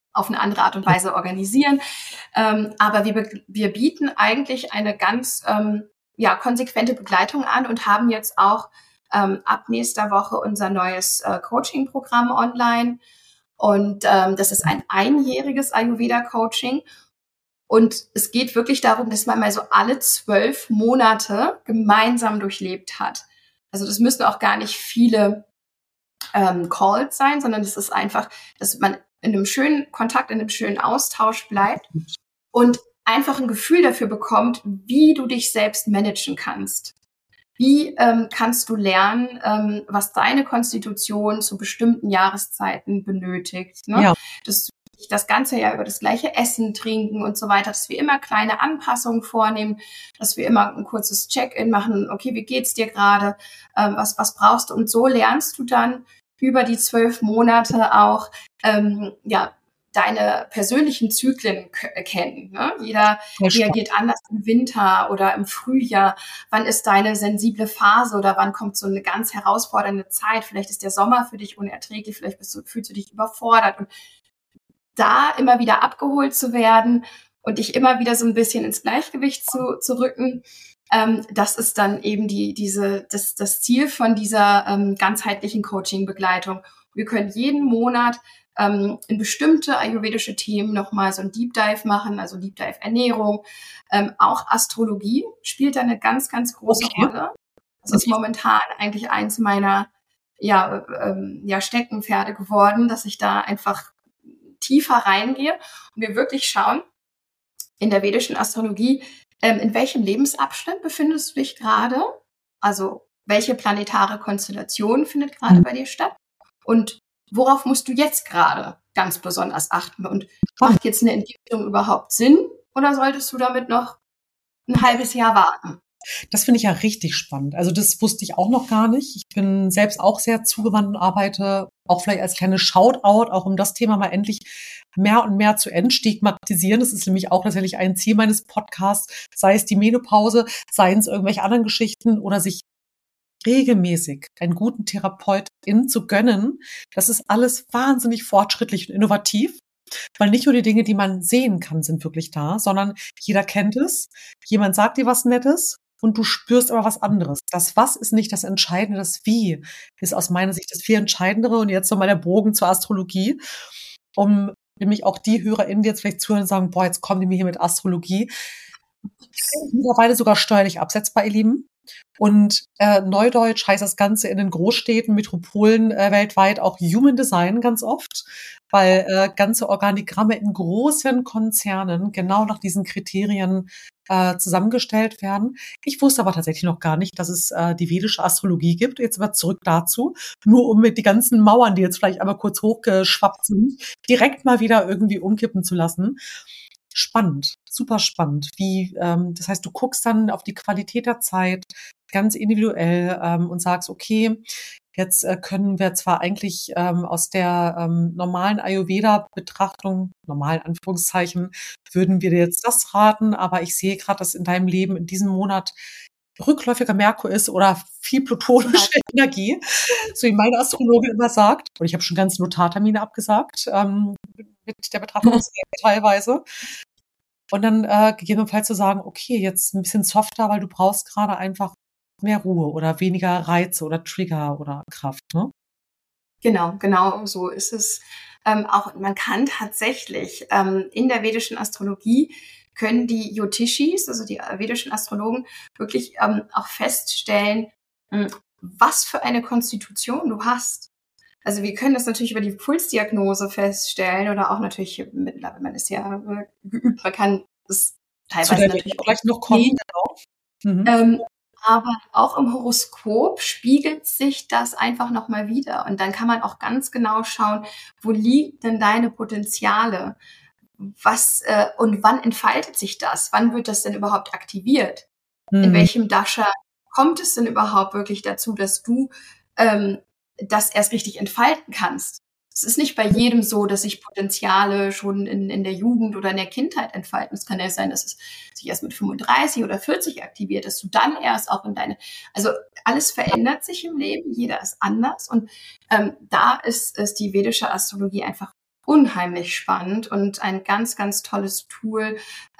auf eine andere Art und Weise organisieren. Aber wir bieten eigentlich eine ganz konsequente Begleitung an und haben jetzt auch ab nächster Woche unser neues Coaching-Programm online. Und das ist ein einjähriges Ayurveda-Coaching. Und es geht wirklich darum, dass man mal so alle 12 Monate gemeinsam durchlebt hat. Also das müssen auch gar nicht viele Calls sein, sondern es ist einfach, dass man in einem schönen Kontakt, in einem schönen Austausch bleibt und einfach ein Gefühl dafür bekommt, wie du dich selbst managen kannst. Wie kannst du lernen, was deine Konstitution zu bestimmten Jahreszeiten benötigt? Ne? Ja. Dass wir das ganze Jahr über das gleiche Essen, trinken und so weiter, dass wir immer kleine Anpassungen vornehmen, dass wir immer ein kurzes Check-in machen. Okay, wie geht's dir gerade? Was brauchst du? Und so lernst du dann über die 12 Monate auch deine persönlichen Zyklen kennen. Ne? Jeder reagiert anders im Winter oder im Frühjahr. Wann ist deine sensible Phase oder wann kommt so eine ganz herausfordernde Zeit? Vielleicht ist der Sommer für dich unerträglich, vielleicht fühlst du dich überfordert. Und da immer wieder abgeholt zu werden und dich immer wieder so ein bisschen ins Gleichgewicht zu rücken, das ist dann eben das Ziel von dieser ganzheitlichen Coaching-Begleitung. Wir können jeden Monat in bestimmte ayurvedische Themen nochmal so ein Deep Dive machen, also Deep Dive Ernährung. Auch Astrologie spielt da eine ganz, ganz große Rolle. Das ist momentan eigentlich eins meiner Steckenpferde geworden, dass ich da einfach tiefer reingehe und wir wirklich schauen, in der vedischen Astrologie, in welchem Lebensabschnitt befindest du dich gerade? Also welche planetare Konstellation findet gerade bei dir statt? Und worauf musst du jetzt gerade ganz besonders achten? Und macht jetzt eine Entwicklung überhaupt Sinn? Oder solltest du damit noch ein halbes Jahr warten? Das finde ich ja richtig spannend. Also das wusste ich auch noch gar nicht. Ich bin selbst auch sehr zugewandt und arbeite auch vielleicht als kleine Shoutout, auch um das Thema mal endlich mehr und mehr zu entstigmatisieren. Das ist nämlich auch tatsächlich ein Ziel meines Podcasts, sei es die Menopause, seien es irgendwelche anderen Geschichten oder sich regelmäßig einen guten Therapeutin zu gönnen. Das ist alles wahnsinnig fortschrittlich und innovativ. Weil nicht nur die Dinge, die man sehen kann, sind wirklich da, sondern jeder kennt es. Jemand sagt dir was Nettes und du spürst aber was anderes. Das Was ist nicht das Entscheidende, das Wie ist aus meiner Sicht das viel Entscheidendere. Und jetzt nochmal der Bogen zur Astrologie, um nämlich auch die HörerInnen, die jetzt vielleicht zuhören und sagen, boah, jetzt kommen die mir hier mit Astrologie. Mittlerweile sogar steuerlich absetzbar, ihr Lieben. Und Neudeutsch heißt das Ganze in den Großstädten, Metropolen weltweit auch Human Design ganz oft, weil ganze Organigramme in großen Konzernen genau nach diesen Kriterien zusammengestellt werden. Ich wusste aber tatsächlich noch gar nicht, dass es die vedische Astrologie gibt. Jetzt aber zurück dazu, nur um mit die ganzen Mauern, die jetzt vielleicht einmal kurz hochgeschwappt sind, direkt mal wieder irgendwie umkippen zu lassen. Spannend, super spannend. Das heißt, du guckst dann auf die Qualität der Zeit ganz individuell und sagst, okay, jetzt können wir zwar eigentlich aus der normalen Ayurveda-Betrachtung, normalen Anführungszeichen, würden wir dir jetzt das raten, aber ich sehe gerade, dass in deinem Leben in diesem Monat rückläufiger Merkur ist oder viel plutonische Energie, so wie meine Astrologin immer sagt. Und ich habe schon ganze Notartermine abgesagt mit der Betrachtung teilweise. Und dann gegebenenfalls zu sagen, okay, jetzt ein bisschen softer, weil du brauchst gerade einfach mehr Ruhe oder weniger Reize oder Trigger oder Kraft, ne? Genau, so ist es. Auch man kann tatsächlich in der vedischen Astrologie können die Jyotishis, also die vedischen Astrologen, wirklich auch feststellen, was für eine Konstitution du hast. Also wir können das natürlich über die Pulsdiagnose feststellen oder auch natürlich, mittlerweile, man ist ja geübt, man kann das teilweise natürlich auch gleich noch kommen. Genau. Aber auch im Horoskop spiegelt sich das einfach nochmal wieder. Und dann kann man auch ganz genau schauen, wo liegen denn deine Potenziale? Was und wann entfaltet sich das? Wann wird das denn überhaupt aktiviert? In welchem Dasha kommt es denn überhaupt wirklich dazu, dass du das erst richtig entfalten kannst? Es ist nicht bei jedem so, dass sich Potenziale schon in der Jugend oder in der Kindheit entfalten. Es kann ja sein, dass es sich erst mit 35 oder 40 aktiviert, dass du dann erst auch also alles verändert sich im Leben, jeder ist anders und da ist die vedische Astrologie einfach unheimlich spannend und ein ganz, ganz tolles Tool,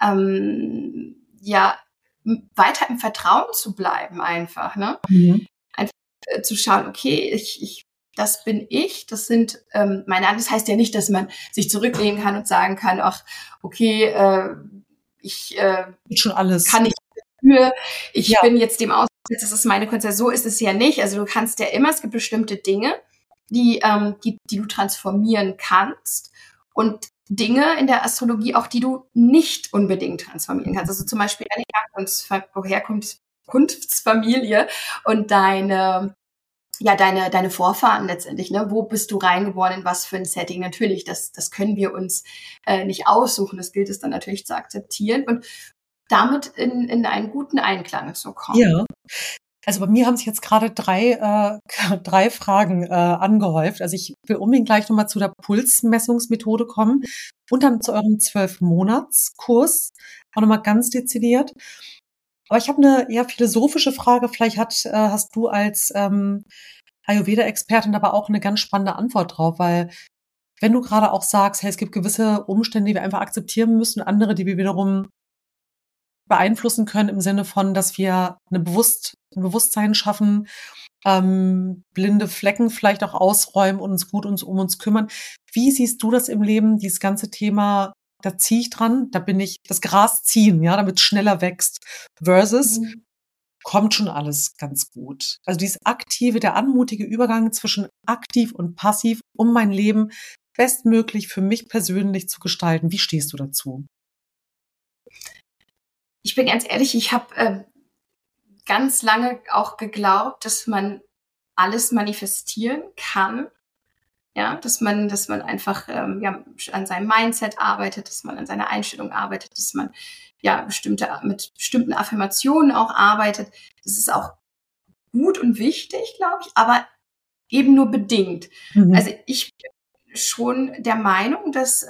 weiter im Vertrauen zu bleiben einfach, ne? Mhm. Einfach zu schauen, okay, das bin ich, das sind meine Antworten. Das heißt ja nicht, dass man sich zurücklehnen kann und sagen kann, ach, okay, ich Schon alles. kann nicht dafür, ich Ja. bin jetzt dem ausgesetzt, das ist meine Konzert. So ist es ja nicht. Also du kannst ja immer, es gibt bestimmte Dinge, die du transformieren kannst und Dinge in der Astrologie auch, die du nicht unbedingt transformieren kannst. Also zum Beispiel deine Herkunftsfamilie und deine Vorfahren letztendlich, ne? Wo bist du reingeboren, in was für ein Setting? Natürlich, das können wir uns nicht aussuchen. Das gilt es dann natürlich zu akzeptieren und damit in einen guten Einklang zu kommen. Ja. Also bei mir haben sich jetzt gerade drei Fragen angehäuft. Also ich will unbedingt gleich nochmal zu der Pulsmessungsmethode kommen und dann zu eurem 12-Monats-Kurs, auch nochmal ganz dezidiert. Aber ich habe eine eher philosophische Frage. Vielleicht hast du als Ayurveda-Expertin aber auch eine ganz spannende Antwort drauf, weil wenn du gerade auch sagst, hey, es gibt gewisse Umstände, die wir einfach akzeptieren müssen, andere, die wir wiederum beeinflussen können im Sinne von, dass wir ein Bewusstsein schaffen, blinde Flecken vielleicht auch ausräumen und uns gut um uns kümmern. Wie siehst du das im Leben, dieses ganze Thema, da ziehe ich dran, da bin ich, das Gras ziehen, ja, damit es schneller wächst, versus kommt schon alles ganz gut. Also dieses aktive, der anmutige Übergang zwischen aktiv und passiv, um mein Leben bestmöglich für mich persönlich zu gestalten. Wie stehst du dazu? Ich bin ganz ehrlich, ich habe ganz lange auch geglaubt, dass man alles manifestieren kann. Ja, dass man einfach an seinem Mindset arbeitet, dass man an seiner Einstellung arbeitet, dass man mit bestimmten Affirmationen auch arbeitet. Das ist auch gut und wichtig, glaube ich, aber eben nur bedingt. Also ich bin schon der Meinung, dass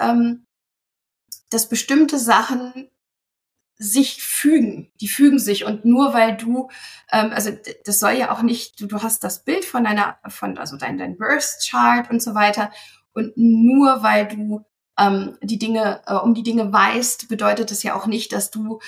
bestimmte Sachen sich fügen. Die fügen sich und nur weil du, das soll ja auch nicht, du hast das Bild dein Birth Chart und so weiter und nur weil du um die Dinge weißt, bedeutet das ja auch nicht, dass du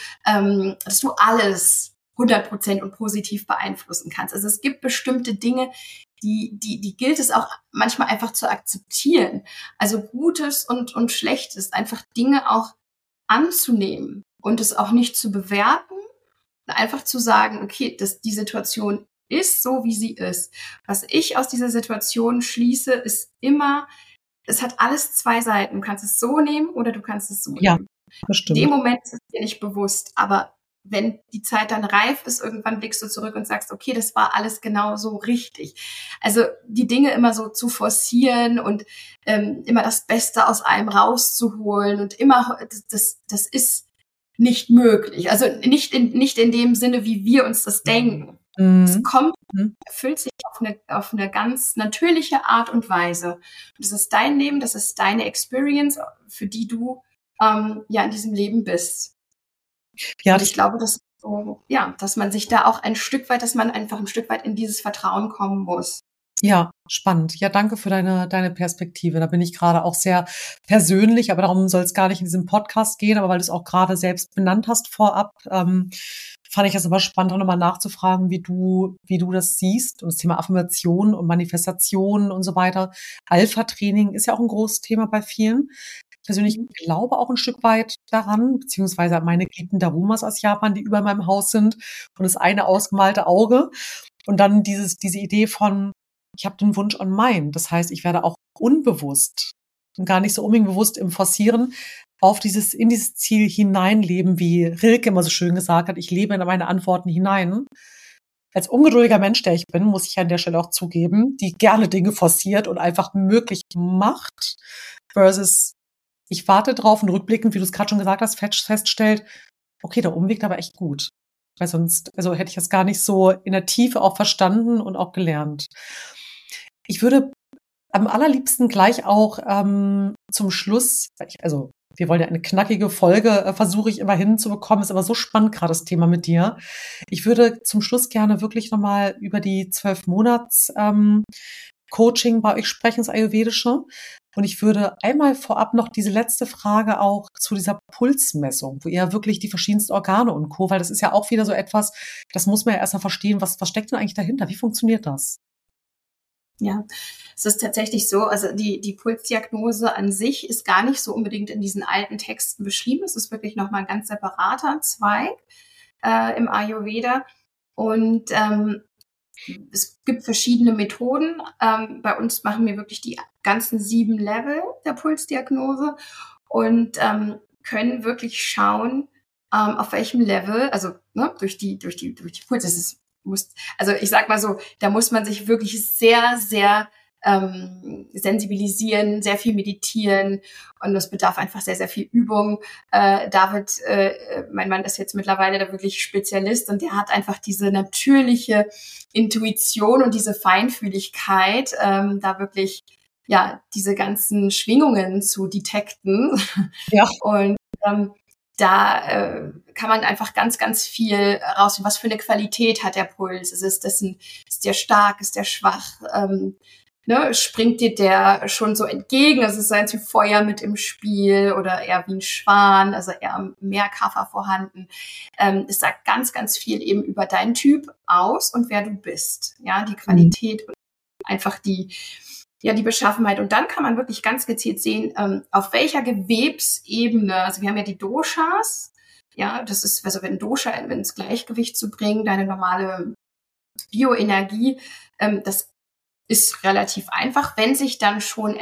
alles 100% und positiv beeinflussen kannst. Also es gibt bestimmte Dinge, die gilt es auch manchmal einfach zu akzeptieren. Also Gutes und Schlechtes, einfach Dinge auch anzunehmen und es auch nicht zu bewerten, einfach zu sagen, okay, die Situation ist so, wie sie ist. Was ich aus dieser Situation schließe, ist immer, es hat alles zwei Seiten. Du kannst es so nehmen oder du kannst es so nehmen. Das stimmt. In dem Moment ist es dir nicht bewusst, aber wenn die Zeit dann reif ist, irgendwann blickst du zurück und sagst, okay, das war alles genau so richtig. Also die Dinge immer so zu forcieren und immer das Beste aus einem rauszuholen und immer, das ist nicht möglich. Also nicht in dem Sinne, wie wir uns das denken. Es kommt, erfüllt sich auf eine ganz natürliche Art und Weise. Das ist dein Leben, das ist deine Experience, für die du in diesem Leben bist. Ja, und ich glaube, dass man sich da auch dass man einfach ein Stück weit in dieses Vertrauen kommen muss. Ja, spannend. Ja, danke für deine Perspektive. Da bin ich gerade auch sehr persönlich, aber darum soll es gar nicht in diesem Podcast gehen, aber weil du es auch gerade selbst benannt hast vorab, fand ich es aber spannend, auch nochmal nachzufragen, wie du das siehst. Und das Thema Affirmation und Manifestation und so weiter. Alpha-Training ist ja auch ein großes Thema bei vielen. Ich persönlich glaube auch ein Stück weit daran, beziehungsweise meine geliebten Darumas aus Japan, die über meinem Haus sind und das eine ausgemalte Auge. Und dann diese Idee von, ich habe den Wunsch on mine. Das heißt, ich werde auch unbewusst und gar nicht so unbedingt bewusst im Forcieren in dieses Ziel hineinleben, wie Rilke immer so schön gesagt hat, ich lebe in meine Antworten hinein. Als ungeduldiger Mensch, der ich bin, muss ich an der Stelle auch zugeben, die gerne Dinge forciert und einfach möglich macht, versus ich warte drauf und rückblickend, wie du es gerade schon gesagt hast, feststellt, okay, der Umweg, aber echt gut. Weil sonst, also hätte ich das gar nicht so in der Tiefe auch verstanden und auch gelernt. Ich würde am allerliebsten gleich auch zum Schluss, wir wollen ja eine knackige Folge, versuche ich immer hinzubekommen, ist aber so spannend gerade das Thema mit dir. Ich würde zum Schluss gerne wirklich nochmal über die 12 Monats Coaching bei euch sprechen, das Ayurvedische. Und ich würde einmal vorab noch diese letzte Frage auch zu dieser Pulsmessung, wo ihr wirklich die verschiedensten Organe und Co., weil das ist ja auch wieder so etwas, das muss man ja erst mal verstehen, was steckt denn eigentlich dahinter? Wie funktioniert das? Ja, es ist tatsächlich so, also die Pulsdiagnose an sich ist gar nicht so unbedingt in diesen alten Texten beschrieben. Es ist wirklich nochmal ein ganz separater Zweig im Ayurveda. Und es gibt verschiedene Methoden. Bei uns machen wir wirklich die ganzen 7 Level der Pulsdiagnose und können wirklich schauen, auf welchem Level, also durch die Puls, also ich sag mal so, da muss man sich wirklich sehr, sehr sensibilisieren, sehr viel meditieren und das bedarf einfach sehr, sehr viel Übung. David, mein Mann, ist jetzt mittlerweile da wirklich Spezialist und der hat einfach diese natürliche Intuition und diese Feinfühligkeit, da wirklich diese ganzen Schwingungen zu detekten. Ja. Und da kann man einfach ganz, ganz viel rausfinden. Was für eine Qualität hat der Puls? Ist der stark? Ist der schwach? Springt dir der schon so entgegen? Also ist eins wie Feuer mit im Spiel oder eher wie ein Schwan, also eher mehr Kaffer vorhanden. Es sagt ganz, ganz viel eben über deinen Typ aus und wer du bist. Ja, die Qualität und einfach die Beschaffenheit. Und dann kann man wirklich ganz gezielt sehen, auf welcher Gewebsebene, also wir haben ja die Doshas, ja, das ist, also wenn Dosha ins Gleichgewicht zu bringen, deine normale Bioenergie, das ist relativ einfach. Wenn sich dann schon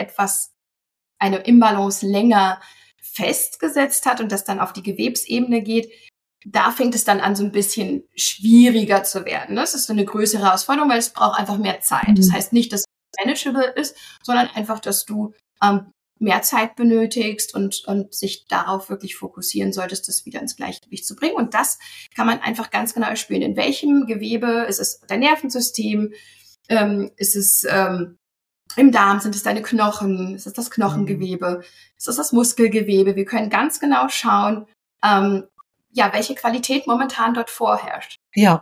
eine Imbalance länger festgesetzt hat und das dann auf die Gewebsebene geht, da fängt es dann an, so ein bisschen schwieriger zu werden. Das ist eine größere Herausforderung, weil es braucht einfach mehr Zeit. Das heißt nicht, dass es manageable ist, sondern einfach, dass du mehr Zeit benötigst und sich darauf wirklich fokussieren solltest, das wieder ins Gleichgewicht zu bringen. Und das kann man einfach ganz genau spüren. In welchem Gewebe ist es dein Nervensystem? Ist es im Darm? Sind es deine Knochen? Ist es das Knochengewebe? Ist es das Muskelgewebe? Wir können ganz genau schauen, welche Qualität momentan dort vorherrscht.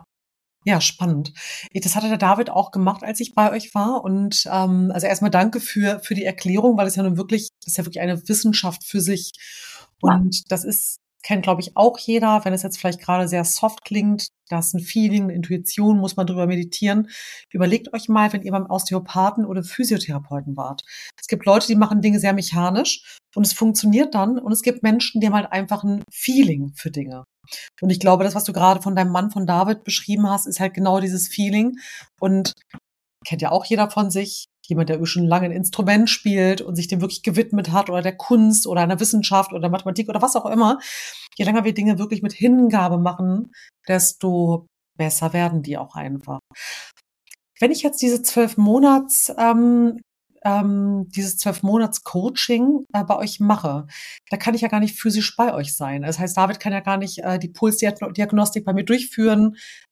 Ja, spannend. Das hatte der David auch gemacht, als ich bei euch war. Und also erstmal danke für die Erklärung, weil das ist ja wirklich eine Wissenschaft für sich. Und das kennt, glaube ich, auch jeder, wenn es jetzt vielleicht gerade sehr soft klingt, das ist ein Feeling, eine Intuition, muss man drüber meditieren. Überlegt euch mal, wenn ihr beim Osteopathen oder Physiotherapeuten wart. Es gibt Leute, die machen Dinge sehr mechanisch und es funktioniert dann. Und es gibt Menschen, die haben halt einfach ein Feeling für Dinge. Und ich glaube, das, was du gerade von deinem Mann, von David, beschrieben hast, ist halt genau dieses Feeling. Und kennt ja auch jeder von sich. Jemand, der schon lange ein Instrument spielt und sich dem wirklich gewidmet hat oder der Kunst oder einer Wissenschaft oder der Mathematik oder was auch immer. Je länger wir Dinge wirklich mit Hingabe machen, desto besser werden die auch einfach. Wenn ich jetzt dieses 12 Monats Coaching bei euch mache, da kann ich ja gar nicht physisch bei euch sein. Das heißt, David kann ja gar nicht die Pulsdiagnostik bei mir durchführen.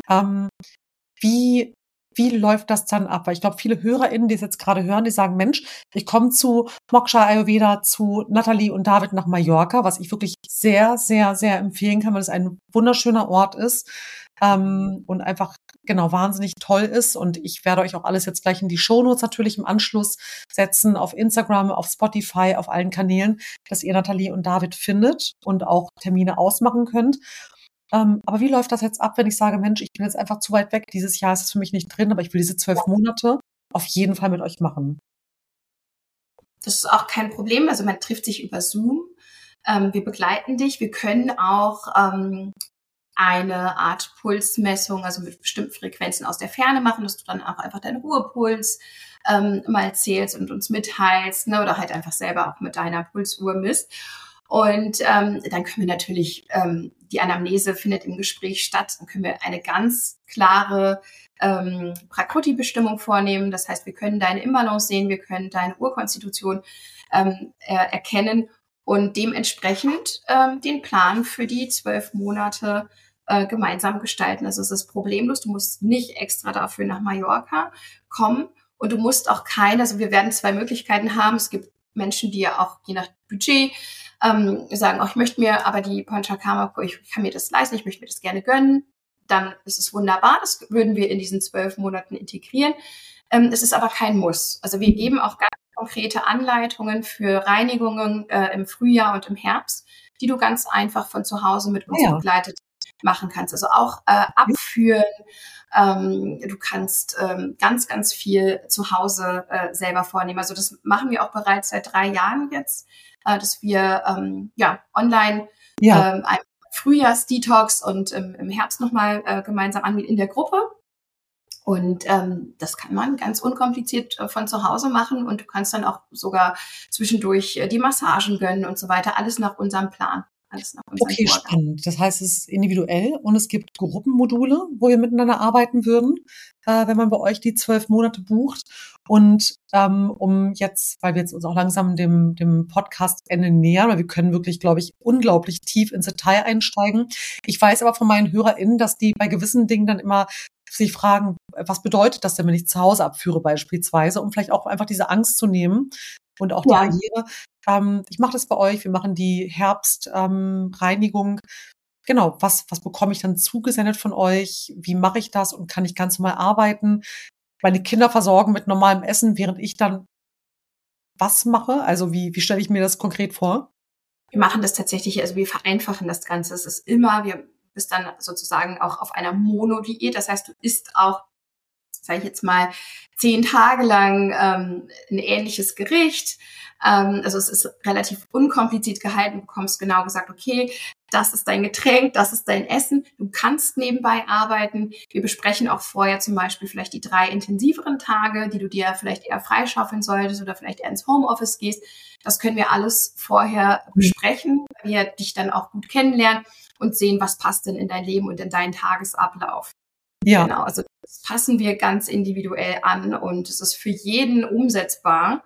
Wie läuft das dann ab? Weil ich glaube, viele HörerInnen, die es jetzt gerade hören, die sagen, Mensch, ich komme zu Moksha Ayurveda, zu Nathalie und David nach Mallorca, was ich wirklich sehr, sehr, sehr empfehlen kann, weil es ein wunderschöner Ort ist und einfach genau wahnsinnig toll ist. Und ich werde euch auch alles jetzt gleich in die Shownotes natürlich im Anschluss setzen, auf Instagram, auf Spotify, auf allen Kanälen, dass ihr Nathalie und David findet und auch Termine ausmachen könnt. Aber wie läuft das jetzt ab, wenn ich sage, Mensch, ich bin jetzt einfach zu weit weg, dieses Jahr ist es für mich nicht drin, aber ich will diese 12 Monate auf jeden Fall mit euch machen? Das ist auch kein Problem. Also man trifft sich über Zoom. Wir begleiten dich. Wir können auch eine Art Pulsmessung, also mit bestimmten Frequenzen aus der Ferne machen, dass du dann auch einfach deinen Ruhepuls mal zählst und uns mitteilst, ne, oder halt einfach selber auch mit deiner Pulsuhr misst. Und dann können wir natürlich, die Anamnese findet im Gespräch statt, dann können wir eine ganz klare Prakriti-Bestimmung vornehmen. Das heißt, wir können deine Imbalance sehen, wir können deine Urkonstitution erkennen und dementsprechend den Plan für die 12 Monate gemeinsam gestalten. Also es ist problemlos, du musst nicht extra dafür nach Mallorca kommen und du musst auch also wir werden 2 Möglichkeiten haben. Es gibt Menschen, die ja auch je nach Budget sagen, ich möchte mir aber die Panchakarma, ich kann mir das leisten, ich möchte mir das gerne gönnen, dann ist es wunderbar, das würden wir in diesen 12 Monaten integrieren. Es ist aber kein Muss. Also wir geben auch ganz konkrete Anleitungen für Reinigungen im Frühjahr und im Herbst, die du ganz einfach von zu Hause mit uns begleitet machen kannst. Also auch abführen. Du kannst ganz, ganz viel zu Hause selber vornehmen. Also das machen wir auch bereits seit 3 Jahren jetzt, dass wir online ein Frühjahrs-Detox und im Herbst nochmal gemeinsam anbieten in der Gruppe. Und das kann man ganz unkompliziert von zu Hause machen und du kannst dann auch sogar zwischendurch die Massagen gönnen und so weiter. Alles nach unserem Plan. Alles nach unserem Okay, Vorgang. spannend. Das heißt, es ist individuell und es gibt Gruppenmodule, wo wir miteinander arbeiten würden, wenn man bei euch die 12 Monate bucht. Und um jetzt, weil wir jetzt uns auch langsam dem Podcast-Ende nähern, weil wir können wirklich, glaube ich, unglaublich tief ins Detail einsteigen. Ich weiß aber von meinen HörerInnen, dass die bei gewissen Dingen dann immer sich fragen, was bedeutet das denn, wenn ich zu Hause abführe beispielsweise, um vielleicht auch einfach diese Angst zu nehmen und auch die Barriere. Ich mache das bei euch, wir machen die Herbstreinigung. Genau, was bekomme ich dann zugesendet von euch? Wie mache ich das und kann ich ganz normal arbeiten? Meine Kinder versorgen mit normalem Essen, während ich dann was mache? Also wie stelle ich mir das konkret vor? Wir machen das tatsächlich, also wir vereinfachen das Ganze. Es ist immer, wir bist dann sozusagen auch auf einer Monodiät. Das heißt, du isst auch, sage ich jetzt mal, 10 Tage lang ein ähnliches Gericht. Also es ist relativ unkompliziert gehalten. Du bekommst genau gesagt, okay, das ist dein Getränk, das ist dein Essen. Du kannst nebenbei arbeiten. Wir besprechen auch vorher zum Beispiel vielleicht die 3 intensiveren Tage, die du dir vielleicht eher freischaufeln solltest oder vielleicht eher ins Homeoffice gehst. Das können wir alles vorher besprechen, weil wir dich dann auch gut kennenlernen und sehen, was passt denn in dein Leben und in deinen Tagesablauf. Ja. Genau, also das passen wir ganz individuell an und es ist für jeden umsetzbar.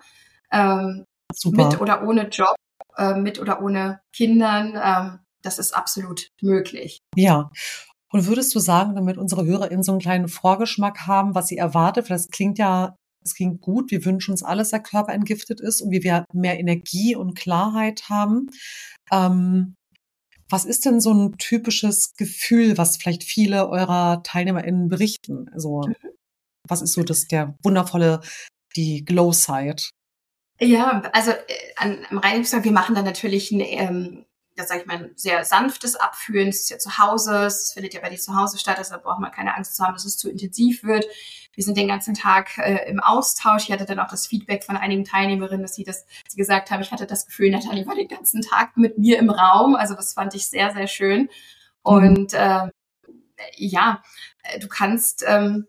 Super. Mit oder ohne Job, mit oder ohne Kindern, das ist absolut möglich. Ja. Und würdest du sagen, damit unsere HörerInnen so einen kleinen Vorgeschmack haben, was sie erwartet, weil es klingt gut, wir wünschen uns alles, der Körper entgiftet ist und wir mehr Energie und Klarheit haben. Was ist denn so ein typisches Gefühl, was vielleicht viele eurer TeilnehmerInnen berichten? Also, was ist so die Glow-Side? Ja, also am Reinigungstag, wir machen dann natürlich ein sehr sanftes Abführen. Es ist ja zu Hause, es findet ja bei dir zu Hause statt, deshalb braucht man keine Angst zu haben, dass es zu intensiv wird. Wir sind den ganzen Tag im Austausch. Ich hatte dann auch das Feedback von einigen Teilnehmerinnen, dass sie gesagt haben, ich hatte das Gefühl, Nathalie war den ganzen Tag mit mir im Raum. Also das fand ich sehr, sehr schön. Und du kannst,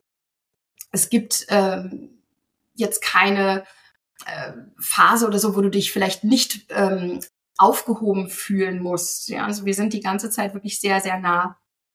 es gibt jetzt keine Phase oder so, wo du dich vielleicht nicht aufgehoben fühlen musst. Ja, also wir sind die ganze Zeit wirklich sehr, sehr nah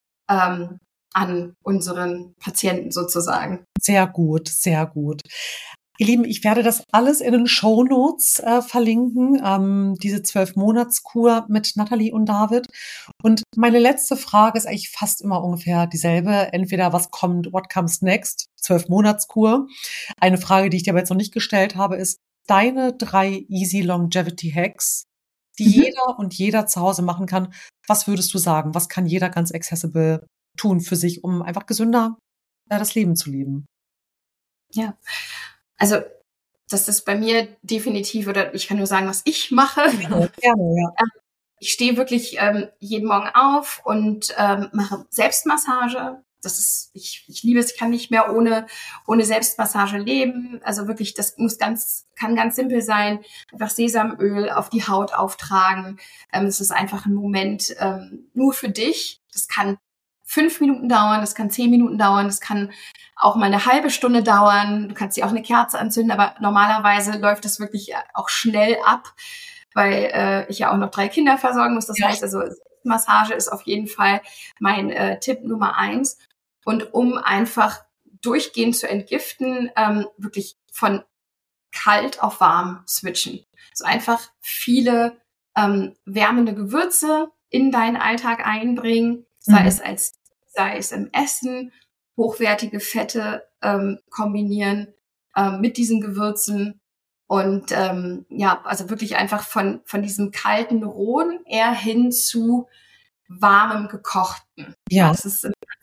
an unseren Patienten sozusagen. Sehr gut, sehr gut. Ihr Lieben, ich werde das alles in den Shownotes verlinken, diese 12-Monats-Kur mit Nathalie und David. Und meine letzte Frage ist eigentlich fast immer ungefähr dieselbe. Entweder what comes next? 12-Monats-Kur. Eine Frage, die ich dir aber jetzt noch nicht gestellt habe, ist deine 3 Easy Longevity Hacks, die jeder zu Hause machen kann. Was würdest du sagen? Was kann jeder ganz accessible tun für sich, um einfach gesünder das Leben zu leben? Ja, also das ist bei mir definitiv, oder ich kann nur sagen, was ich mache. Gerne, ja. Ich stehe wirklich jeden Morgen auf und mache Selbstmassage. Ich liebe es, ich kann nicht mehr ohne Selbstmassage leben. Also wirklich, das kann ganz simpel sein. Einfach Sesamöl auf die Haut auftragen. Es ist einfach ein Moment nur für dich. Das kann 5 Minuten dauern, das kann 10 Minuten dauern, das kann auch mal eine halbe Stunde dauern. Du kannst dir auch eine Kerze anzünden, aber normalerweise läuft das wirklich auch schnell ab, weil ich ja auch noch 3 Kinder versorgen muss. Das heißt also, Massage ist auf jeden Fall mein Tipp Nummer 1. Und um einfach durchgehend zu entgiften, wirklich von kalt auf warm switchen. So einfach viele wärmende Gewürze in deinen Alltag einbringen, sei es im Essen, hochwertige Fette kombinieren mit diesen Gewürzen und also wirklich einfach von diesem kalten, rohen eher hin zu warmem, gekochten. Ja. Das ist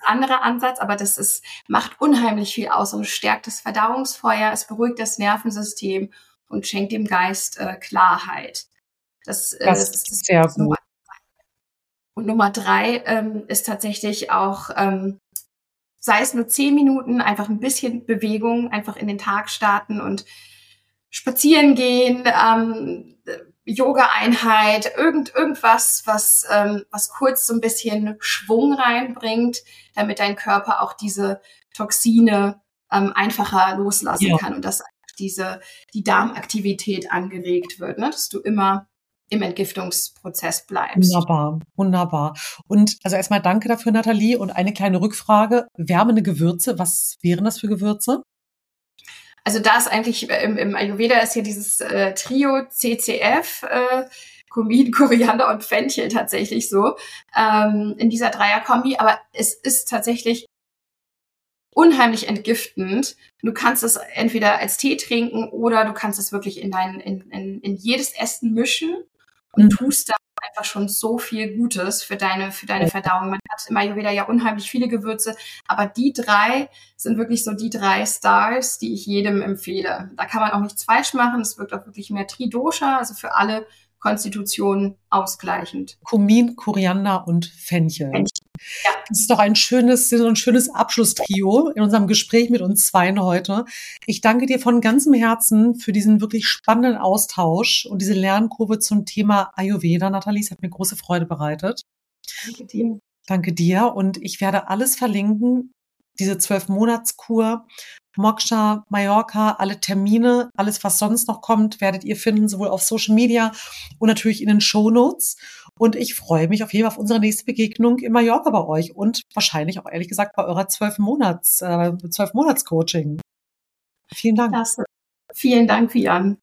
ein anderer Ansatz, aber macht unheimlich viel aus und es stärkt das Verdauungsfeuer, es beruhigt das Nervensystem und schenkt dem Geist Klarheit. Das ist sehr gut. Und Nummer 3 ist tatsächlich auch, sei es nur 10 Minuten, einfach ein bisschen Bewegung, einfach in den Tag starten und spazieren gehen, Yoga-Einheit, irgendwas, was kurz so ein bisschen Schwung reinbringt, damit dein Körper auch diese Toxine einfacher loslassen kann und dass die Darmaktivität angeregt wird, ne? Dass du immer im Entgiftungsprozess bleibst. Wunderbar. Und also erstmal danke dafür, Nathalie. Und eine kleine Rückfrage. Wärmende Gewürze, was wären das für Gewürze? Also da ist eigentlich im Ayurveda ist ja dieses Trio CCF, Kumin, Koriander und Fenchel tatsächlich so, in dieser Dreierkombi. Aber es ist tatsächlich unheimlich entgiftend. Du kannst es entweder als Tee trinken oder du kannst es wirklich in jedes Essen mischen und tust da einfach schon so viel Gutes für deine Verdauung. Man hat im Ayurveda ja unheimlich viele Gewürze, aber die 3 sind wirklich so die 3 Stars, die ich jedem empfehle. Da kann man auch nichts falsch machen. Es wirkt auch wirklich mehr Tridosha, also für alle Konstitutionen ausgleichend. Kumin, Koriander und Fenchel. Ja. Das ist doch ein schönes Abschlusstrio in unserem Gespräch mit uns zweien heute. Ich danke dir von ganzem Herzen für diesen wirklich spannenden Austausch und diese Lernkurve zum Thema Ayurveda. Nathalie, es hat mir große Freude bereitet. Danke dir. Danke dir und ich werde alles verlinken, diese 12-Monats-Kur, Moksha, Mallorca, alle Termine, alles, was sonst noch kommt, werdet ihr finden, sowohl auf Social Media und natürlich in den Shownotes. Und ich freue mich auf jeden Fall auf unsere nächste Begegnung in Mallorca bei euch und wahrscheinlich auch ehrlich gesagt bei eurer 12-Monats-Coaching. Vielen Dank. Klasse. Vielen Dank, Vian.